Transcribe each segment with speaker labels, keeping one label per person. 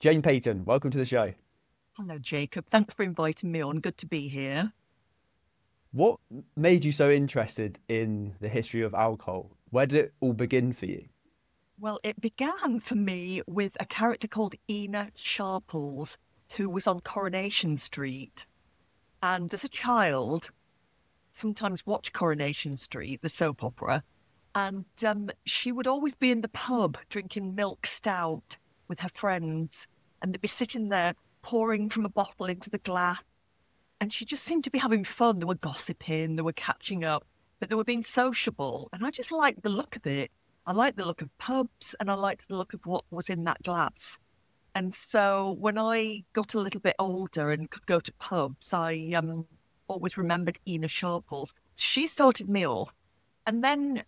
Speaker 1: Jane Payton, welcome to the show.
Speaker 2: Hello, Jacob. Thanks for inviting me on. Good to be here.
Speaker 1: What made you so interested in the history of alcohol? Where did it all begin for you?
Speaker 2: Well, it began for me with a character called Ina Sharples, who was on Coronation Street. And as a child, sometimes watch Coronation Street, the soap opera, and she would always be in the pub drinking milk stout with her friends, and they'd be sitting there pouring from a bottle into the glass. And she just seemed to be having fun. They were gossiping, they were catching up, but they were being sociable. And I just liked the look of it. I liked the look of pubs and I liked the look of what was in that glass. And so when I got a little bit older and could go to pubs, I always remembered Ina Sharples. She started me off. And then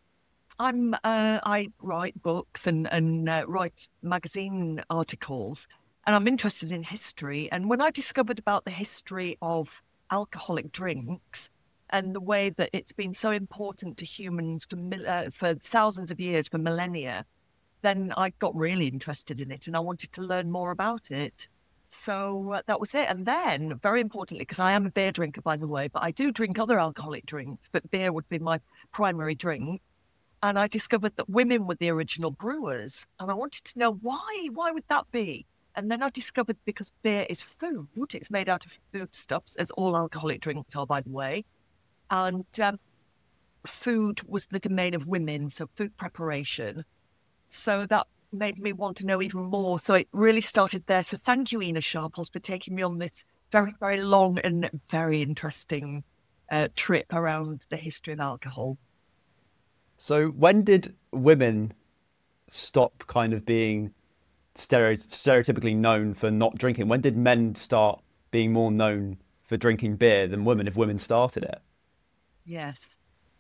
Speaker 2: I write books and write magazine articles, and I'm interested in history. And when I discovered about the history of alcoholic drinks and the way that it's been so important to humans for thousands of years, for millennia, then I got really interested in it and I wanted to learn more about it. So that was it. And then, very importantly, because I am a beer drinker, by the way, but I do drink other alcoholic drinks, but beer would be my primary drink. And I discovered that women were the original brewers. And I wanted to know why. Why would that be? And then I discovered because beer is food, it's made out of foodstuffs, as all alcoholic drinks are, by the way. And food was the domain of women, so food preparation. So that made me want to know even more. So it really started there. So thank you, Ina Sharples, for taking me on this very, very long and very interesting trip around the history of alcohol.
Speaker 1: So, when did women stop kind of being stereotypically known for not drinking? When did men start being more known for drinking beer than women if women started it?
Speaker 2: Yes.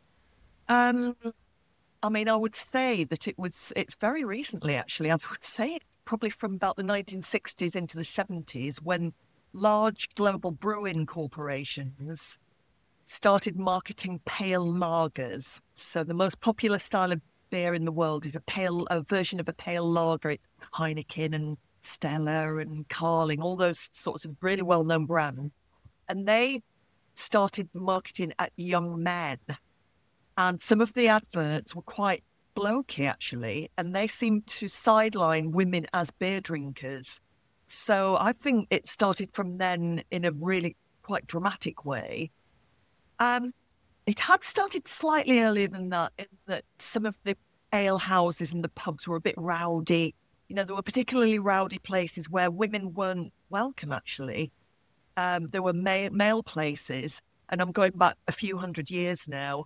Speaker 2: Um, I mean, I would say that it's very recently, actually. I would say it's probably from about the 1960s into the 70s when large global brewing corporations started marketing pale lagers. So the most popular style of beer in the world is a version of a pale lager. It's Heineken and Stella and Carling, all those sorts of really well-known brands. And they started marketing at young men. And some of the adverts were quite blokey, actually, and they seemed to sideline women as beer drinkers. So I think it started from then in a really quite dramatic way. Um, it had started slightly earlier than that, in that some of the ale houses and the pubs were a bit rowdy. You know, there were particularly rowdy places where women weren't welcome, actually. There were male places, and I'm going back a few hundred years now.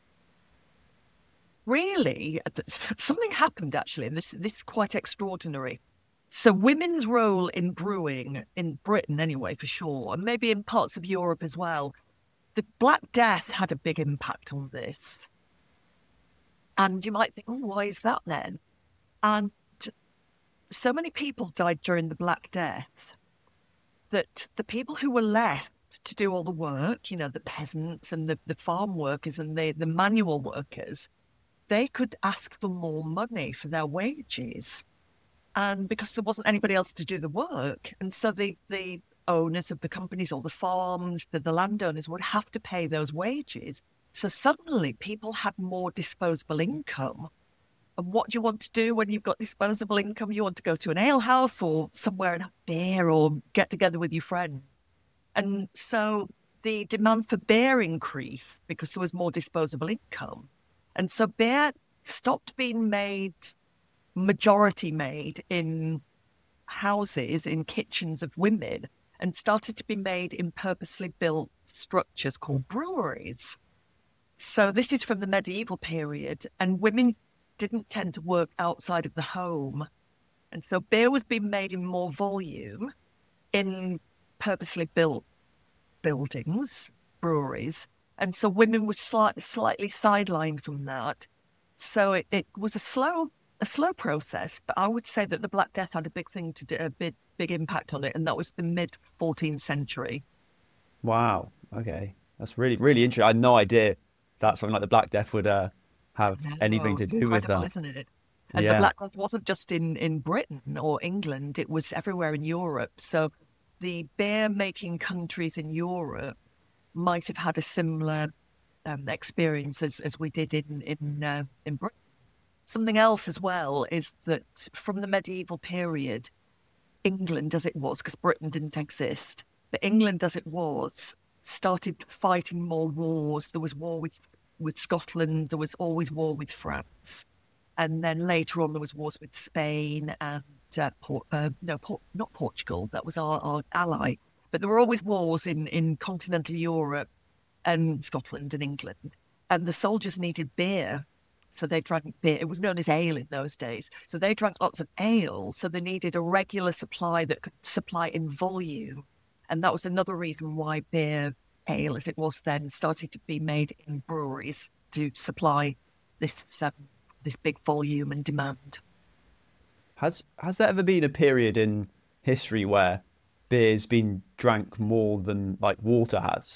Speaker 2: Really, something happened, actually, and this is quite extraordinary. So, women's role in brewing, in Britain anyway, for sure, and maybe in parts of Europe as well, the Black Death had a big impact on this. And you might think, oh, why is that then? And so many people died during the Black Death that the people who were left to do all the work, you know, the peasants and the farm workers and the manual workers, they could ask for more money for their wages. And because there wasn't anybody else to do the work. And so the owners of the companies or the farms, the landowners would have to pay those wages. So suddenly people had more disposable income. And what do you want to do when you've got disposable income? You want to go to an ale house or somewhere and have beer or get together with your friends. And so the demand for beer increased because there was more disposable income. And so beer stopped being majority made in houses, in kitchens of women, and started to be made in purposely built structures called breweries. So this is from the medieval period, and women didn't tend to work outside of the home. And so beer was being made in more volume in purposely built buildings, breweries. And so women were slightly sidelined from that. So it was a slow process, but I would say that the Black Death had a big thing to do, big impact on it, and that was the mid 14th century.
Speaker 1: Wow. Okay. That's really, really interesting. I had no idea that something like the Black Death would have anything
Speaker 2: Oh,
Speaker 1: to
Speaker 2: it's
Speaker 1: do with
Speaker 2: incredible,
Speaker 1: that.
Speaker 2: isn't it? And the
Speaker 1: Yeah.
Speaker 2: Black Death wasn't just in Britain or England, it was everywhere in Europe. So the beer-making countries in Europe might have had a similar experience as we did in Britain. Something else as well is that from the medieval period, England as it was, because Britain didn't exist, but England as it was started fighting more wars. There was war with Scotland, there was always war with France. And then later on, there was wars with Spain and not Portugal. That was our ally. But there were always wars in continental Europe and Scotland and England. And the soldiers needed beer. So they drank beer. It was known as ale in those days. So they drank lots of ale. So they needed a regular supply that could supply in volume. And that was another reason why beer, ale as it was then, started to be made in breweries to supply this big volume and demand.
Speaker 1: Has there ever been a period in history where beer's been drank more than like water has?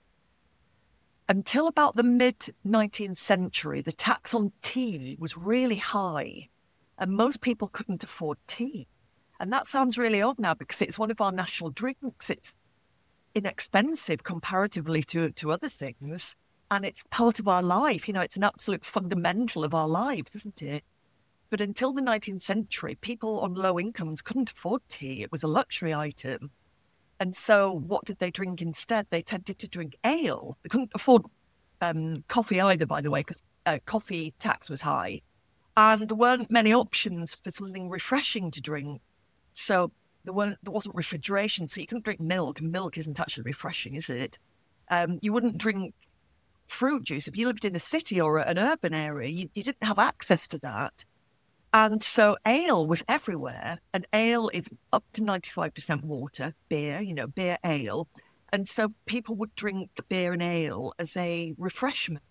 Speaker 2: Until about the mid-19th century, the tax on tea was really high, and most people couldn't afford tea. And that sounds really odd now because it's one of our national drinks. It's inexpensive comparatively to other things, and it's part of our life. You know, it's an absolute fundamental of our lives, isn't it? But until the 19th century, people on low incomes couldn't afford tea. It was a luxury item. And so what did they drink instead? They tended to drink ale. They couldn't afford coffee either, by the way, because coffee tax was high. And there weren't many options for something refreshing to drink. So there wasn't refrigeration, so you couldn't drink milk, and milk isn't actually refreshing, is it? You wouldn't drink fruit juice. If you lived in a city or an urban area, you didn't have access to that. And so ale was everywhere, and ale is up to 95% water, beer, beer, ale. And so people would drink beer and ale as a refreshment.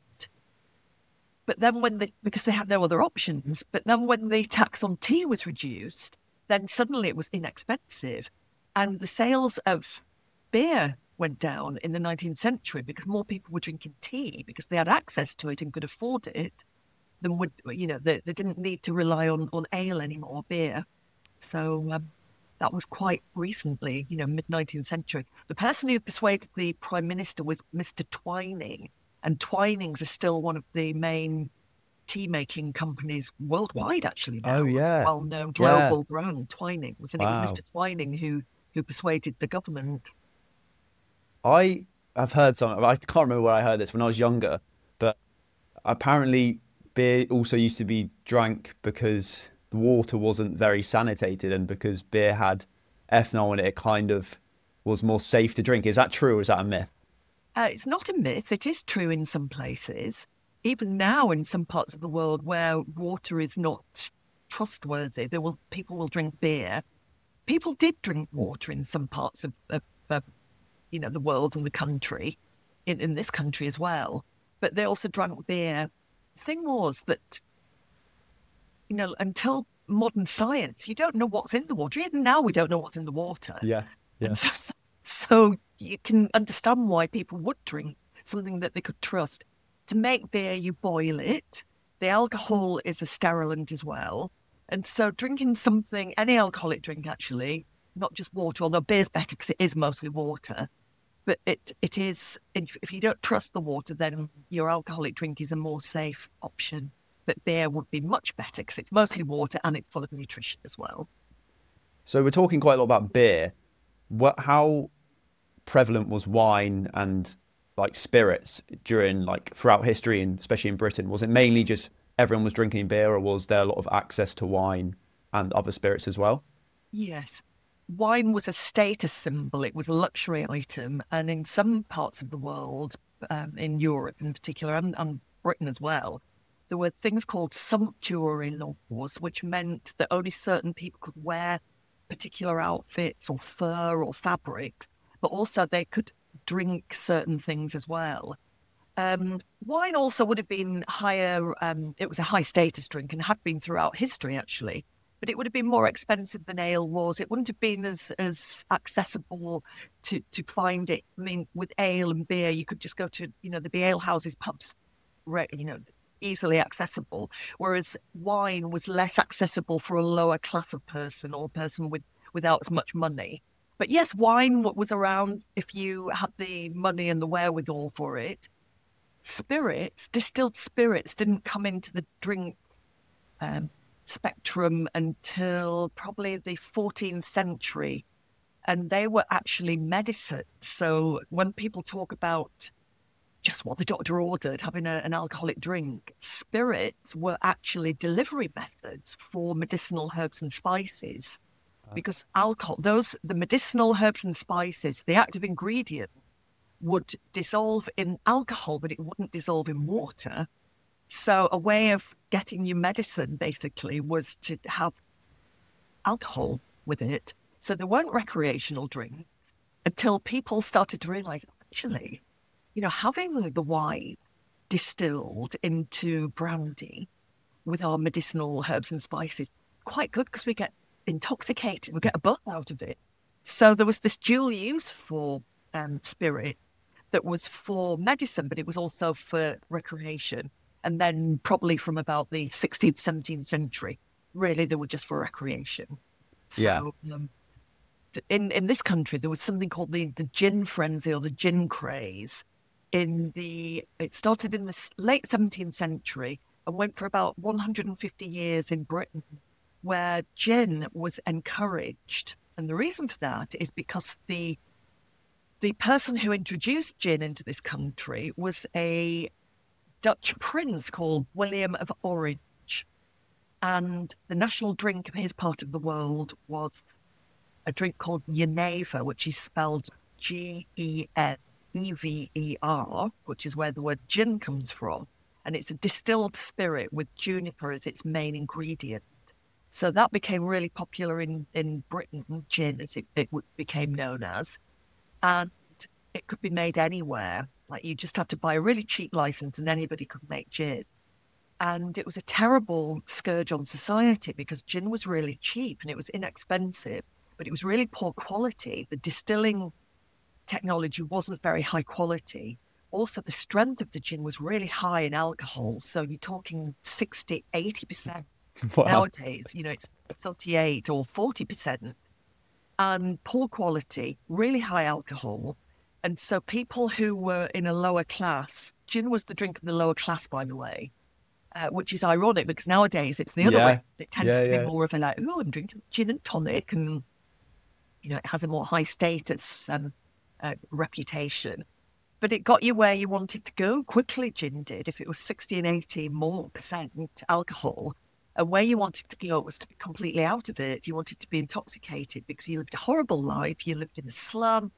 Speaker 2: But then because they had no other options, but then when the tax on tea was reduced, then suddenly it was inexpensive. And the sales of beer went down in the 19th century because more people were drinking tea because they had access to it and could afford it. They didn't need to rely on ale anymore, beer. So that was quite recently, mid-19th century. The person who persuaded the Prime Minister was Mr. Twining, and Twinings are still one of the main tea-making companies worldwide, actually, now.
Speaker 1: Oh, yeah.
Speaker 2: Well-known global brand, Twinings. And
Speaker 1: Wow.
Speaker 2: it was Mr. Twining who persuaded the government.
Speaker 1: I have heard something. I can't remember where I heard this when I was younger, but apparently beer also used to be drank because the water wasn't very sanitated, and because beer had ethanol in it, it kind of was more safe to drink. Is that true, or is that a myth?
Speaker 2: It's not a myth. It is true in some places. Even now, in some parts of the world where water is not trustworthy, people will drink beer. People did drink water in some parts of the world and the country, in this country as well. But they also drank beer. The thing was that, until modern science, you don't know what's in the water. Even now, we don't know what's in the water.
Speaker 1: Yeah.
Speaker 2: And so you can understand why people would drink something that they could trust. To make beer, you boil it. The alcohol is a sterilant as well. And so drinking something, any alcoholic drink actually, not just water, although beer's better because it is mostly water. But it is, if you don't trust the water, then your alcoholic drink is a more safe option. But beer would be much better because it's mostly water and it's full of nutrition as well.
Speaker 1: So we're talking quite a lot about beer. How prevalent was wine and like spirits throughout history, and especially in Britain? Was it mainly just everyone was drinking beer, or was there a lot of access to wine and other spirits as well?
Speaker 2: Yes. Wine was a status symbol. It was a luxury item. And in some parts of the world, in Europe in particular, and Britain as well, there were things called sumptuary laws, which meant that only certain people could wear particular outfits or fur or fabrics, but also they could drink certain things as well. Wine also would have been higher. It was a high status drink and had been throughout history, actually. But it would have been more expensive than ale was. It wouldn't have been as accessible to find it. I mean, with ale and beer, you could just go to, there'd be ale houses, pubs, easily accessible, whereas wine was less accessible for a lower class of person or a person without as much money. But yes, wine was around if you had the money and the wherewithal for it. Spirits, distilled spirits, didn't come into the drink spectrum until probably the 14th century, and they were actually medicine. So when people talk about just what the doctor ordered, having an alcoholic drink, spirits were actually delivery methods for medicinal herbs and spices. Because the medicinal herbs and spices, the active ingredient would dissolve in alcohol, but it wouldn't dissolve in water. So a way of getting your medicine basically was to have alcohol with it. So there weren't recreational drinks until people started to realize, actually, having the wine distilled into brandy with our medicinal herbs and spices, quite good because we get intoxicated, we get a buzz out of it. So there was this dual use for spirit that was for medicine, but it was also for recreation. And then probably from about the 16th, 17th century, really they were just for recreation. So in this country, there was something called the gin frenzy or the gin craze. It started in the late 17th century and went for about 150 years in Britain, where gin was encouraged. And the reason for that is because the person who introduced gin into this country was a Dutch prince called William of Orange. And the national drink of his part of the world was a drink called Genever, which is spelled Genever, which is where the word gin comes from. And it's a distilled spirit with juniper as its main ingredient. So that became really popular in Britain, gin as it became known as. And it could be made anywhere. Like you just had to buy a really cheap license and anybody could make gin. And it was a terrible scourge on society because gin was really cheap and it was inexpensive, but it was really poor quality. The distilling technology wasn't very high quality. Also, the strength of the gin was really high in alcohol. So you're talking 60, 80%.
Speaker 1: Wow.
Speaker 2: Nowadays, it's 38 or 40%. And poor quality, really high alcohol. And so people who were in a lower class, gin was the drink of the lower class, by the way, which is ironic because nowadays it's the other way. It tends to be more of a like, oh, I'm drinking gin and tonic, and it has a more high status reputation. But it got you where you wanted to go quickly, gin did. If it was 60 and 80 more percent alcohol, and where you wanted to go was to be completely out of it. You wanted to be intoxicated because you lived a horrible life. You lived in a slum.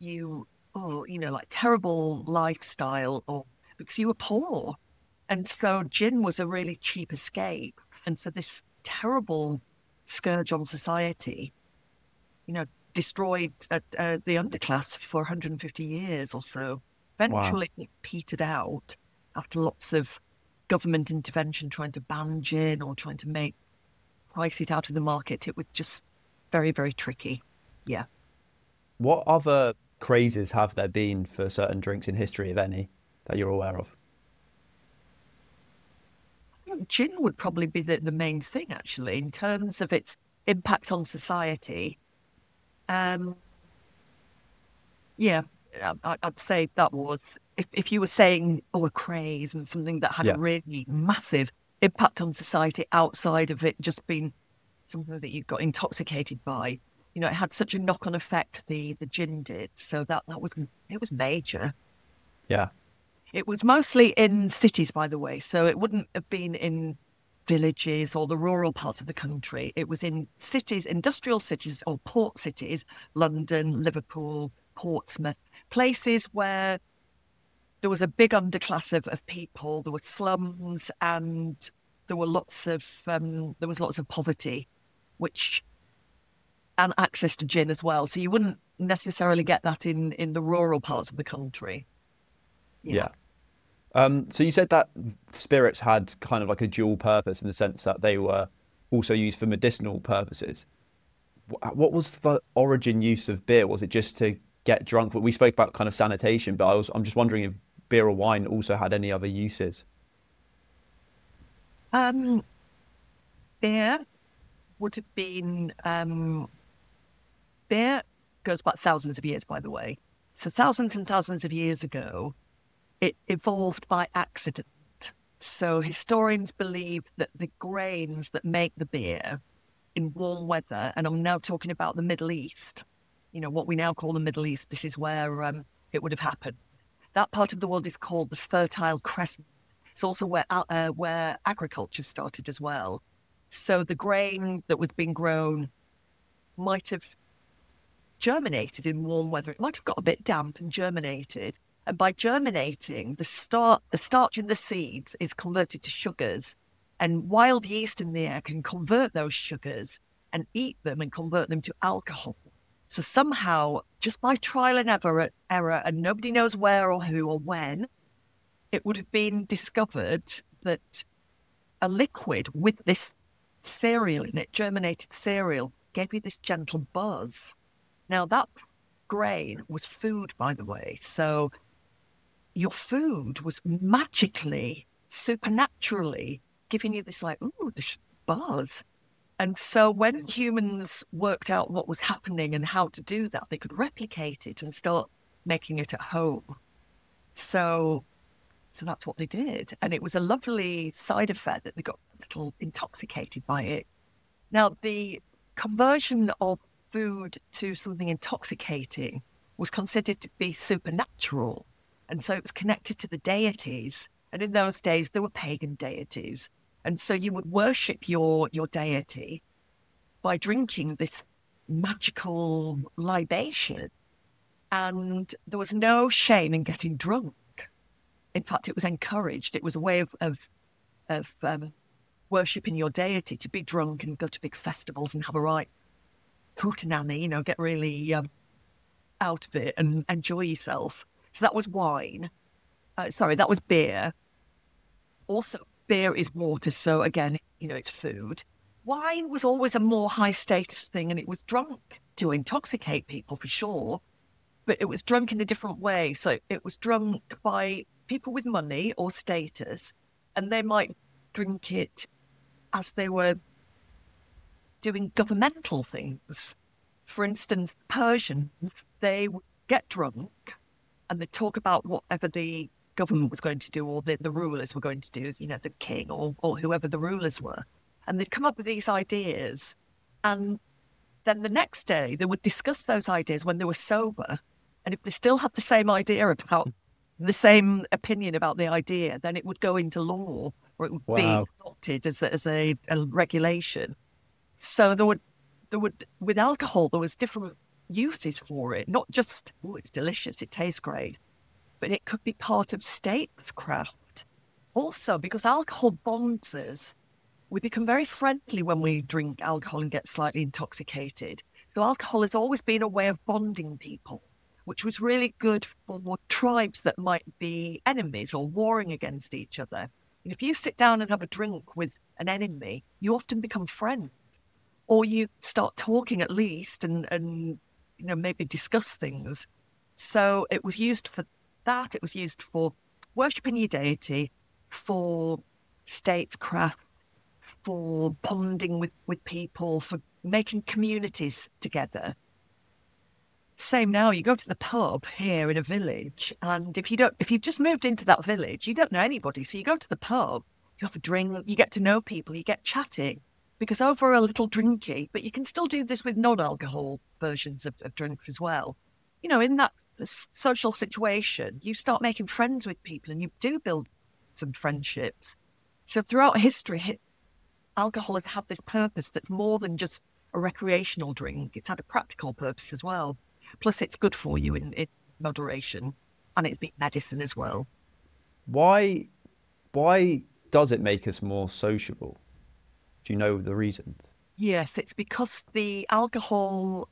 Speaker 2: Like terrible lifestyle, or because you were poor. And so gin was a really cheap escape. And so this terrible scourge on society, destroyed the underclass for 150 years or so. Eventually It petered out after lots of government intervention trying to ban gin or trying to price it out of the market. It was just very, very tricky. Yeah.
Speaker 1: What other crazes have there been for certain drinks in history, if any, that you're aware of?
Speaker 2: Gin would probably be the main thing, actually, in terms of its impact on society. I'd say that was, if you were saying, a craze and something that had a really massive impact on society outside of it just being something that you got intoxicated by, it had such a knock-on effect, the gin did. So it was major.
Speaker 1: Yeah.
Speaker 2: It was mostly in cities, by the way. So it wouldn't have been in villages or the rural parts of the country. It was in cities, industrial cities or port cities, London, Liverpool, Portsmouth, places where there was a big underclass of people. There were slums and there were lots of poverty, and access to gin as well. So you wouldn't necessarily get that in the rural parts of the country.
Speaker 1: Yeah. So you said that spirits had kind of like a dual purpose in the sense that they were also used for medicinal purposes. What was the origin use of beer? Was it just to get drunk? We spoke about kind of sanitation, but I'm just wondering if beer or wine also had any other uses.
Speaker 2: Um, beer would have been, beer goes back thousands of years, by the way. So thousands and thousands of years ago, it evolved by accident. So historians believe that the grains that make the beer in warm weather, and I'm now talking about the Middle East, what we now call the Middle East, this is where it would have happened. That part of the world is called the Fertile Crescent. It's also where agriculture started as well. So the grain that was being grown might have germinated in warm weather. It might have got a bit damp and germinated. And by germinating, the starch in the seeds is converted to sugars. And wild yeast in the air can convert those sugars and eat them and convert them to alcohol. So somehow, just by trial and error, and nobody knows where or who or when, it would have been discovered that a liquid with this cereal in it, germinated cereal, gave you this gentle buzz. Now, that grain was food, by the way. So your food was magically, supernaturally giving you this this buzz. And so when humans worked out what was happening and how to do that, they could replicate it and start making it at home. So that's what they did. And it was a lovely side effect that they got a little intoxicated by it. Now, the conversion of food to something intoxicating was considered to be supernatural. And so it was connected to the deities. And in those days, there were pagan deities. And so you would worship your deity by drinking this magical libation. And there was no shame in getting drunk. In fact, it was encouraged. It was a way of worshipping your deity, to be drunk and go to big festivals and have a right hootenanny, get really out of it and enjoy yourself. So that was wine. That was beer. Also, beer is water. So again, it's food. Wine was always a more high status thing, and it was drunk to intoxicate people for sure. But it was drunk in a different way. So it was drunk by people with money or status, and they might drink it as they were doing governmental things. For instance, Persians, they would get drunk and they'd talk about whatever the government was going to do, or the rulers were going to do, the king or whoever the rulers were. And they'd come up with these ideas. And then the next day they would discuss those ideas when they were sober. And if they still had the same idea about the same opinion about the idea, then it would go into law, or it would be adopted as a regulation. So there would with alcohol, there was different uses for it, not just, it's delicious, it tastes great, but it could be part of statecraft. Also, because alcohol bonds us, we become very friendly when we drink alcohol and get slightly intoxicated. So alcohol has always been a way of bonding people, which was really good for tribes that might be enemies or warring against each other. And if you sit down and have a drink with an enemy, you often become friends, or you start talking at least and maybe discuss things. So it was used for that. It was used for worshipping your deity, for statecraft, for bonding with people, for making communities together. Same now, you go to the pub here in a village, and if you've just moved into that village, you don't know anybody. So you go to the pub, you have a drink, you get to know people, you get chatting, because over a little drinky, but you can still do this with non-alcohol versions of drinks as well. In that social situation, you start making friends with people and you do build some friendships. So throughout history, alcohol has had this purpose that's more than just a recreational drink. It's had a practical purpose as well. Plus, it's good for you in moderation, and it's been medicine as well.
Speaker 1: Why does it make us more sociable? Do you know the reasons?
Speaker 2: Yes, it's because the alcohol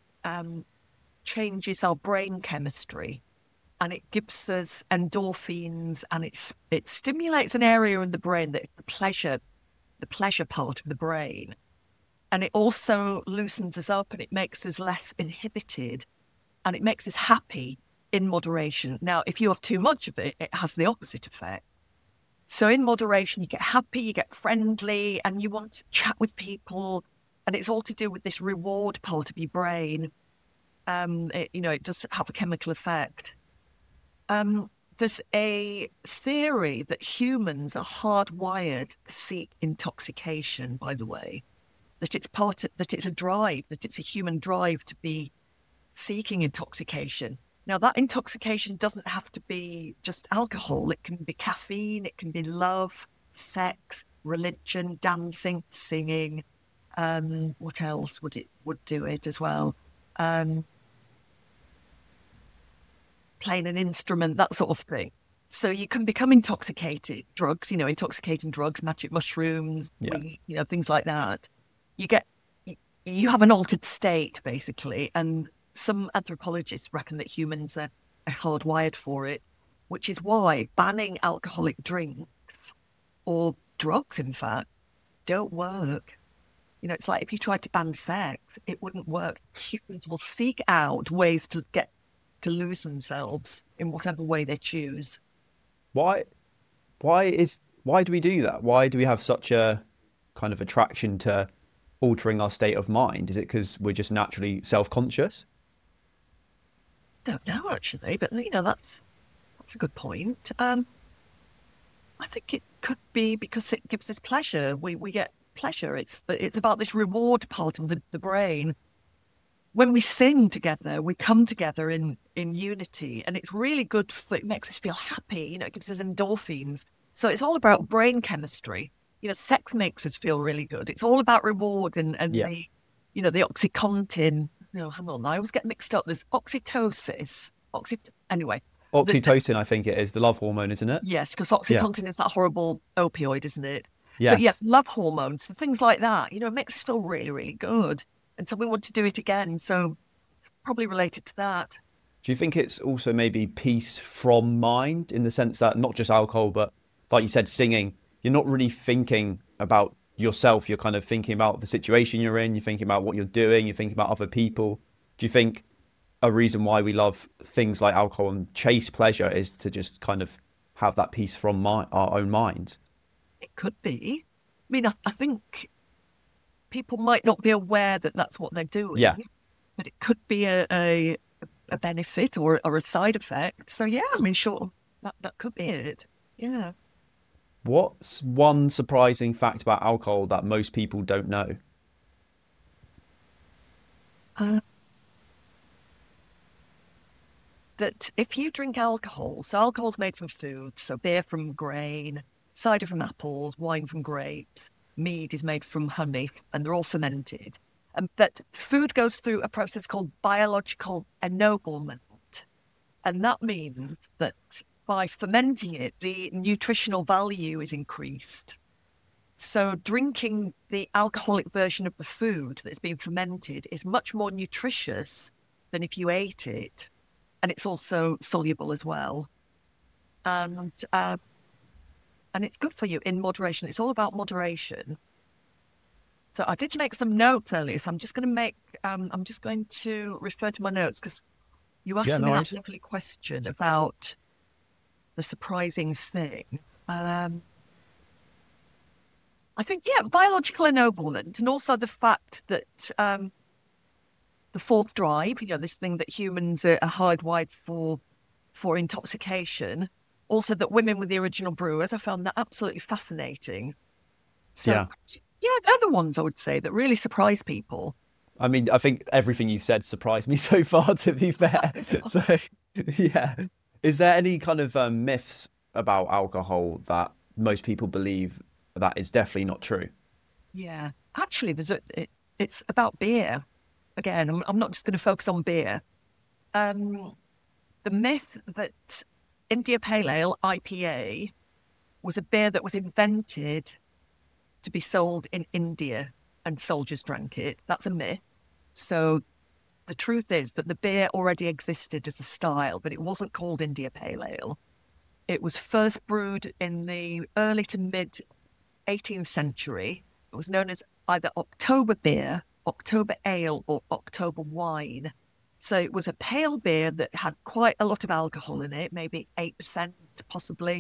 Speaker 2: changes our brain chemistry, and it gives us endorphins, and it stimulates an area in the brain that's the pleasure part of the brain, and it also loosens us up, and it makes us less inhibited, and it makes us happy in moderation. Now, if you have too much of it, it has the opposite effect. So in moderation, you get happy, you get friendly, and you want to chat with people. And it's all to do with this reward part of your brain. It does have a chemical effect. There's a theory that humans are hardwired to seek intoxication, by the way, that it's a drive, that it's a human drive to be seeking intoxication. Now, that intoxication doesn't have to be just alcohol. It can be caffeine, it can be love, sex, religion, dancing, singing. What else would do it as well? Playing an instrument, that sort of thing. So you can become intoxicated. Drugs, intoxicating drugs, magic mushrooms, weed, things like that. You have an altered state, basically, and some anthropologists reckon that humans are hardwired for it, which is why banning alcoholic drinks or drugs, in fact, don't work. It's like if you tried to ban sex, it wouldn't work. Humans will seek out ways to lose themselves in whatever way they choose.
Speaker 1: Why do we do that? Why do we have such a kind of attraction to altering our state of mind? Is it because we're just naturally self-conscious?
Speaker 2: Don't know actually, but that's a good point. I think it could be because it gives us pleasure. We get pleasure. It's about this reward part of the brain. When we sing together, we come together in unity, and it's really good it makes us feel happy. It gives us endorphins. So it's all about brain chemistry. Sex makes us feel really good. It's all about reward and the OxyContin. No, hang on. I always get mixed up. There's oxytocin. Anyway.
Speaker 1: Oxytocin, I think it is, the love hormone, isn't it?
Speaker 2: Yes, because OxyContin is that horrible opioid, isn't it?
Speaker 1: Yes.
Speaker 2: So, yes, love hormones, so things like that. It makes us feel really, really good. And so we want to do it again. So it's probably related to that.
Speaker 1: Do you think it's also maybe peace from mind, in the sense that not just alcohol, but like you said, singing, you're not really thinking about yourself, you're kind of thinking about the situation you're in, you're thinking about what you're doing, you're thinking about other people. Do you think a reason why we love things like alcohol and chase pleasure is to just kind of have that peace from our own minds?
Speaker 2: It could be. I mean, I think people might not be aware that that's what they're doing.
Speaker 1: Yeah.
Speaker 2: But it could be a benefit or a side effect. So yeah, I mean, sure, that could be it. Yeah.
Speaker 1: What's one surprising fact about alcohol that most people don't know?
Speaker 2: That if you drink alcohol, so alcohol's made from food, so beer from grain, cider from apples, wine from grapes, mead is made from honey, and they're all fermented. And that food goes through a process called biological ennoblement. And that means that by fermenting it, the nutritional value is increased. So drinking the alcoholic version of the food that's been fermented is much more nutritious than if you ate it. And it's also soluble as well. And it's good for you in moderation. It's all about moderation. So I did make some notes earlier, so I'm just going to refer to my notes because you asked me that lovely question about the surprising thing. I think, biological ennoblement, and also the fact that the fourth drive, this thing that humans are hardwired for intoxication, also that women were the original brewers, I found that absolutely fascinating. So, they're the ones I would say that really surprise people.
Speaker 1: I mean, I think everything you've said surprised me so far, to be fair. So, yeah. Is there any kind of myths about alcohol that most people believe that is definitely not true?
Speaker 2: Yeah. Actually, it's about beer. Again, I'm not just going to focus on beer. The myth that India Pale Ale, IPA, was a beer that was invented to be sold in India and soldiers drank it. That's a myth. So the truth is that the beer already existed as a style, but it wasn't called India Pale Ale. It was first brewed in the early to mid 18th century. It was known as either October beer, October ale, or October wine. So it was a pale beer that had quite a lot of alcohol in it, maybe 8%, possibly.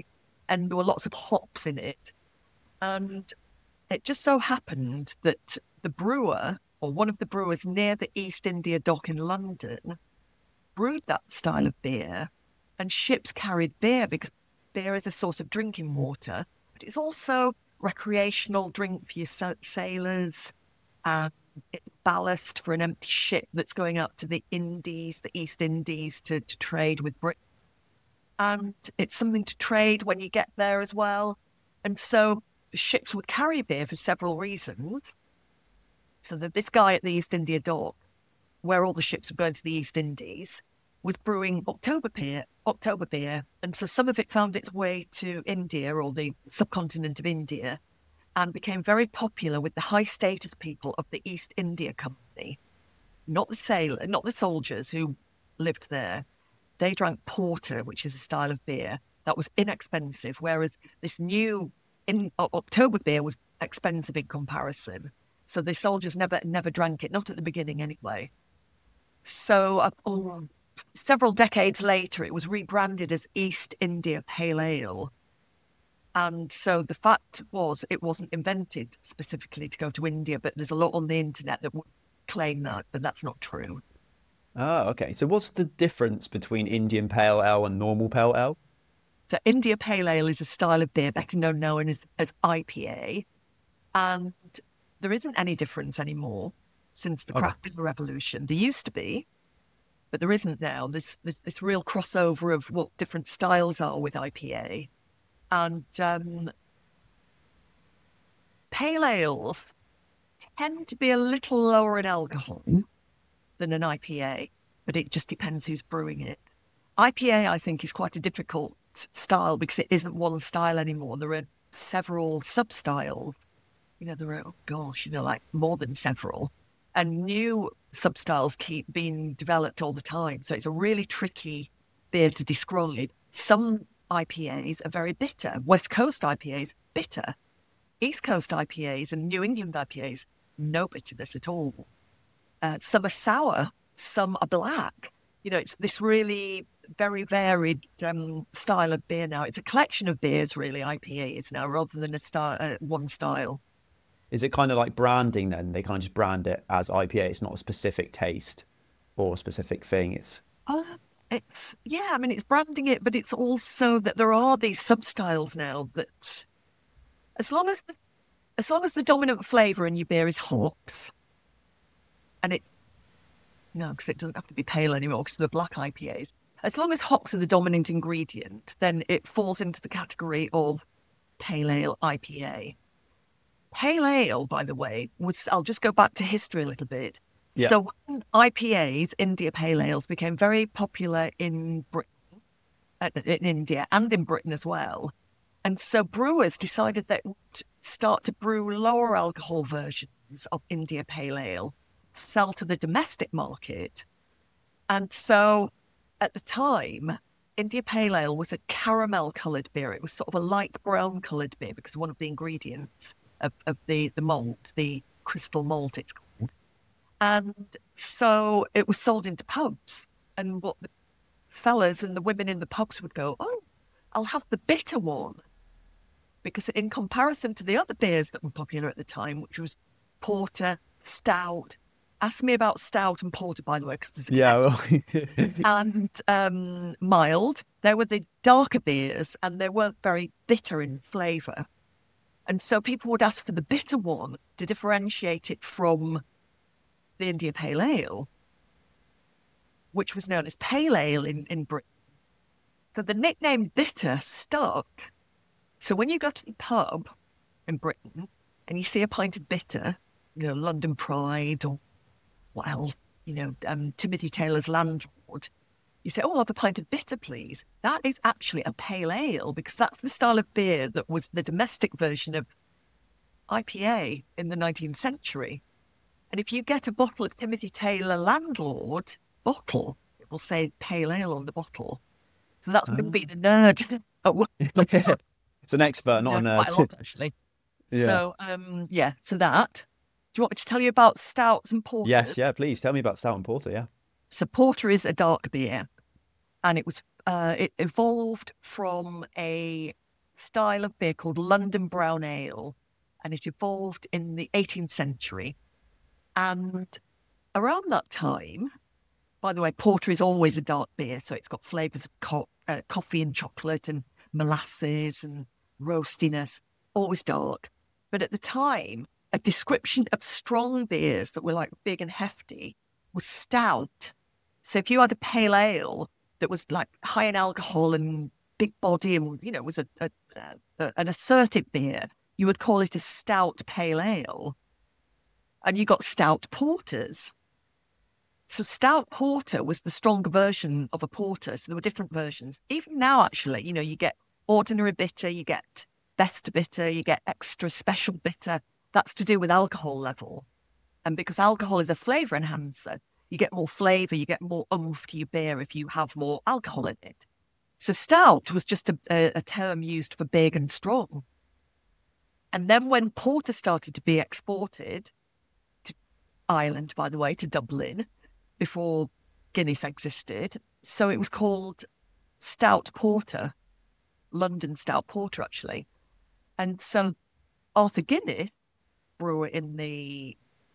Speaker 2: and there were lots of hops in it. And it just so happened that the brewer, or one of the brewers near the East India Dock in London, brewed that style of beer, and ships carried beer because beer is a source of drinking water, but it's also recreational drink for your sailors, and it's ballast for an empty ship that's going out to the Indies, the East Indies, to trade with Britain. And it's something to trade when you get there as well. And so ships would carry beer for several reasons. So that this guy at the East India Dock, where all the ships were going to the East Indies, was brewing October beer. And so some of it found its way to India, or the subcontinent of India, and became very popular with the high status people of the East India Company. Not the soldiers who lived there. They drank porter, which is a style of beer that was inexpensive, whereas this new October beer was expensive in comparison. So the soldiers never drank it, not at the beginning anyway. So several decades later, it was rebranded as East India Pale Ale. And so the fact was, it wasn't invented specifically to go to India, but there's a lot on the internet that would claim that, but that's not true.
Speaker 1: Oh, okay. So what's the difference between Indian Pale Ale and normal Pale Ale?
Speaker 2: So India Pale Ale is a style of beer better known as IPA. And there isn't any difference anymore since the craft beer revolution. There used to be, but there isn't now. There's this real crossover of what different styles are with IPA. And pale ales tend to be a little lower in alcohol than an IPA, but it just depends who's brewing it. IPA, I think, is quite a difficult style because it isn't one style anymore. There are several sub-styles. There are, like more than several. And new sub-styles keep being developed all the time. So it's a really tricky beer to describe. Some IPAs are very bitter. West Coast IPAs, bitter. East Coast IPAs and New England IPAs, no bitterness at all. Some are sour, some are black. It's this really very varied style of beer now. It's a collection of beers, really, IPAs now, rather than one style.
Speaker 1: Is it kind of like branding then? They kind of just brand it as IPA. It's not a specific taste or a specific thing. It's branding it, but it's also that there are these sub-styles now that as long as the dominant flavour in your beer is hops, and because it doesn't have to be pale anymore because they're black IPAs. As long as hops are the dominant ingredient, then it falls into the category of pale ale IPA. Pale ale, by the way, I'll just go back to history a little bit. Yeah.
Speaker 2: So when IPAs, India Pale Ales, became very popular in Britain, in India and in Britain as well. And so brewers decided they would start to brew lower alcohol versions of India Pale Ale, sell to the domestic market. And so at the time, India Pale Ale was a caramel-coloured beer. It was sort of a light brown-coloured beer because one of the ingredients of the malt, the crystal malt it's called. And so it was sold into pubs. And what the fellas and the women in the pubs would go, I'll have the bitter one. Because in comparison to the other beers that were popular at the time, which was porter, stout. Ask me about stout and porter, by the way. And mild. They were the darker beers, and they weren't very bitter in flavour. And so people would ask for the bitter one to differentiate it from the India Pale Ale, which was known as Pale Ale in Britain. So the nickname bitter stuck. So when you go to the pub in Britain and you see a pint of bitter, London Pride or what else, Timothy Taylor's Landlord, you say, I'll have a pint of bitter, please. That is actually a pale ale because that's the style of beer that was the domestic version of IPA in the 19th century. And if you get a bottle of Timothy Taylor Landlord bottle, it will say pale ale on the bottle. So that's going to be the nerd.
Speaker 1: It's an expert, not a nerd.
Speaker 2: Quite a lot, actually.
Speaker 1: Yeah.
Speaker 2: So, so that. Do you want me to tell you about stouts and porters?
Speaker 1: Yes, yeah, please. Tell me about stout and porter, yeah.
Speaker 2: So porter is a dark beer, and it evolved from a style of beer called London Brown Ale, and it evolved in the 18th century. And around that time, by the way, porter is always a dark beer, so it's got flavours of coffee and chocolate and molasses and roastiness, always dark. But at the time, a description of strong beers that were like big and hefty was stout. So if you had a pale ale that was like high in alcohol and big body and, you know, was an assertive beer, you would call it a stout pale ale. And you got stout porters. So stout porter was the stronger version of a porter. So there were different versions. Even now, actually, you know, you get ordinary bitter, you get best bitter, you get extra special bitter. That's to do with alcohol level. And because alcohol is a flavour enhancer, you get more flavour, you get more oomph to your beer if you have more alcohol in it. So stout was just a term used for big and strong. And then when porter started to be exported to Ireland, by the way, to Dublin, before Guinness existed, so it was called stout porter, London stout porter, actually. And so Arthur Guinness, brewer in the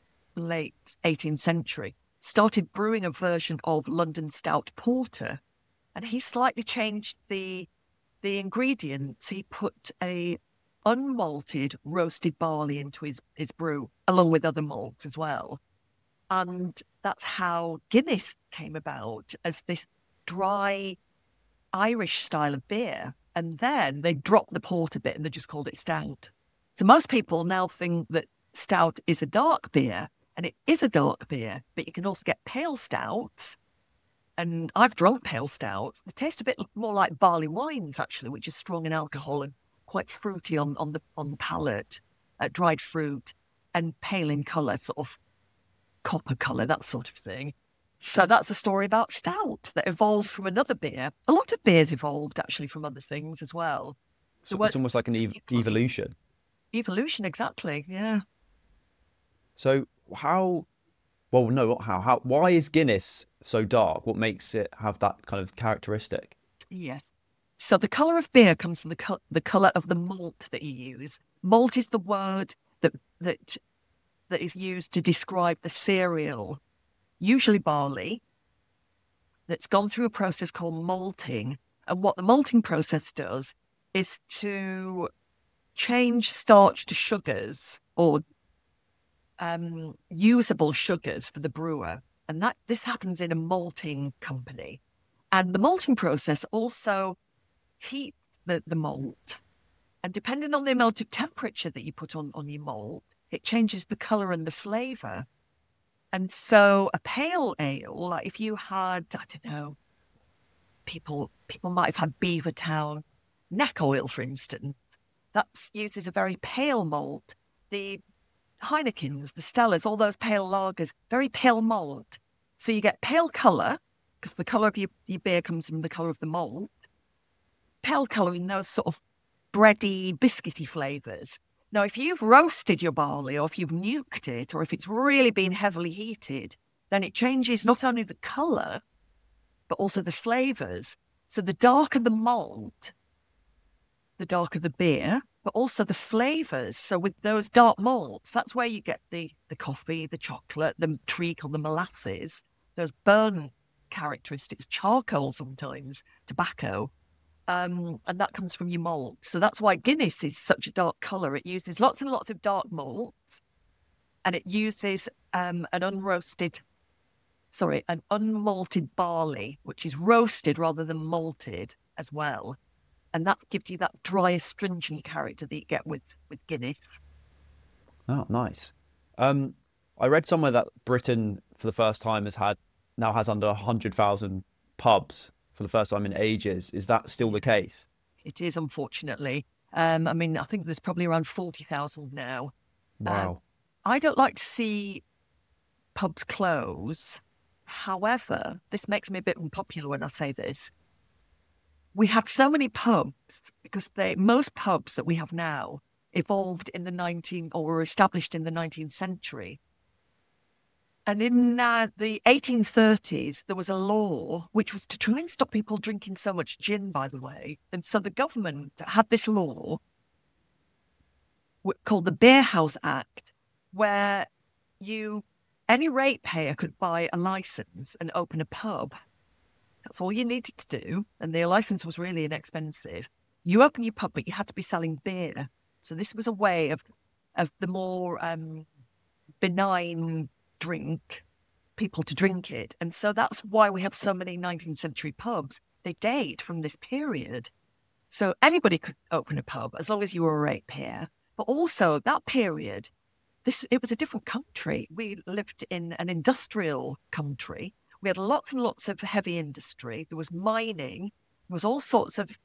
Speaker 2: late 18th century, started brewing a version of London stout porter, and he slightly changed the ingredients. He put a unmalted roasted barley into his brew, along with other malts as well. And that's how Guinness came about, as this dry Irish style of beer. And then they dropped the port a bit and they just called it stout. So most people now think that stout is a dark beer, and it is a dark beer, but you can also get pale stouts. And I've drunk pale stouts. They taste a bit more like barley wines, actually, which is strong in alcohol and quite fruity on the palate, dried fruit, and pale in colour, sort of copper colour, that sort of thing. So that's a story about stout that evolved from another beer. A lot of beers evolved, actually, from other things as well.
Speaker 1: So it's almost like an evolution.
Speaker 2: Evolution, exactly, yeah.
Speaker 1: So why is Guinness so dark? What makes it have that kind of characteristic?
Speaker 2: Yes. So the colour of beer comes from the colour of the malt that you use. Malt is the word that is used to describe the cereal, usually barley, that's gone through a process called malting. And what the malting process does is to change starch to sugars, or usable sugars for the brewer. And this happens in a malting company. And the malting process also heats the malt. And depending on the amount of temperature that you put on your malt, it changes the colour and the flavour. And so a pale ale, like if you had, I don't know, people might have had Beavertown neck oil, for instance. That uses a very pale malt. The Heinekens, the Stellas, all those pale lagers, very pale malt. So you get pale colour, because the colour of your beer comes from the colour of the malt. Pale colour in those sort of bready, biscuity flavours. Now, if you've roasted your barley, or if you've nuked it, or if it's really been heavily heated, then it changes not only the colour, but also the flavours. So the darker the malt, the darker the beer, but also the flavours. So with those dark malts, that's where you get the coffee, the chocolate, the treacle, the molasses, those burn characteristics, charcoal sometimes, tobacco. And that comes from your malt. So that's why Guinness is such a dark colour. It uses lots and lots of dark malts, and it uses an unmalted barley, which is roasted rather than malted as well. And that gives you that dry, astringent character that you get with Guinness.
Speaker 1: Oh, nice. I read somewhere that Britain, for the first time, now has under 100,000 pubs for the first time in ages. Is that still the case?
Speaker 2: It is, unfortunately. I think there's probably around 40,000 now.
Speaker 1: Wow.
Speaker 2: I don't like to see pubs close. However, this makes me a bit unpopular when I say this. We have so many pubs because most pubs that we have now evolved in the 19th or were established in the 19th century. And in the 1830s, there was a law which was to try and stop people drinking so much gin, by the way. And so the government had this law called the Beer House Act, where any ratepayer could buy a license and open a pub. That's all you needed to do. And the license was really inexpensive. You open your pub, but you had to be selling beer. So this was a way of the more benign drink, people to drink it. And so that's why we have so many 19th century pubs. They date from this period. So anybody could open a pub as long as you were a ratepayer. But also that period, it was a different country. We lived in an industrial country. We had lots and lots of heavy industry. There was mining. There was all sorts of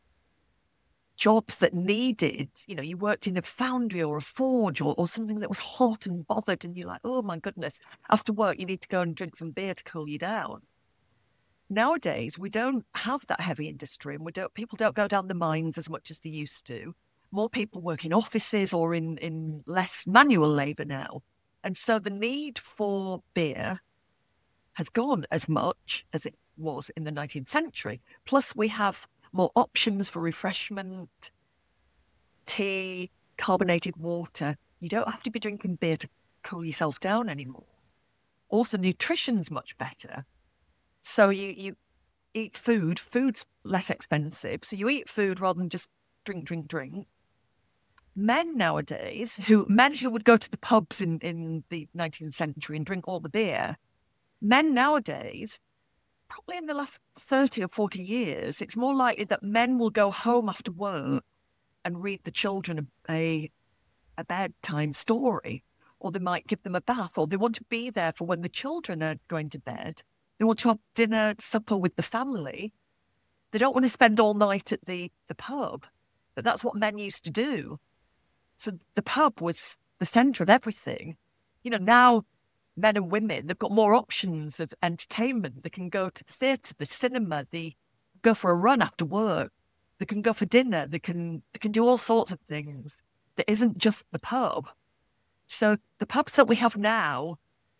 Speaker 2: jobs that needed, you worked in a foundry or a forge or something that was hot and bothered, and you're like, oh my goodness, after work you need to go and drink some beer to cool you down. Nowadays, we don't have that heavy industry, and people don't go down the mines as much as they used to. More people work in offices or in less manual labour now. And so the need for beer has gone as much as it was in the 19th century. Plus, we have more options for refreshment, tea, carbonated water. You don't have to be drinking beer to cool yourself down anymore. Also, nutrition's much better. So you eat food's less expensive. So you eat food rather than just drink. Men nowadays, who would go to the pubs in the 19th century and drink all the beer, men nowadays, probably in the last 30 or 40 years, it's more likely that men will go home after work and read the children a bedtime story, or they might give them a bath, or they want to be there for when the children are going to bed. They want to have dinner, supper with the family. They don't want to spend all night at the pub, but that's what men used to do. So the pub was the centre of everything. Now men and women, they've got more options of entertainment. They can go to the theatre, the cinema, they go for a run after work, they can go for dinner, they can do all sorts of things. There isn't just the pub. So the pubs that we have now,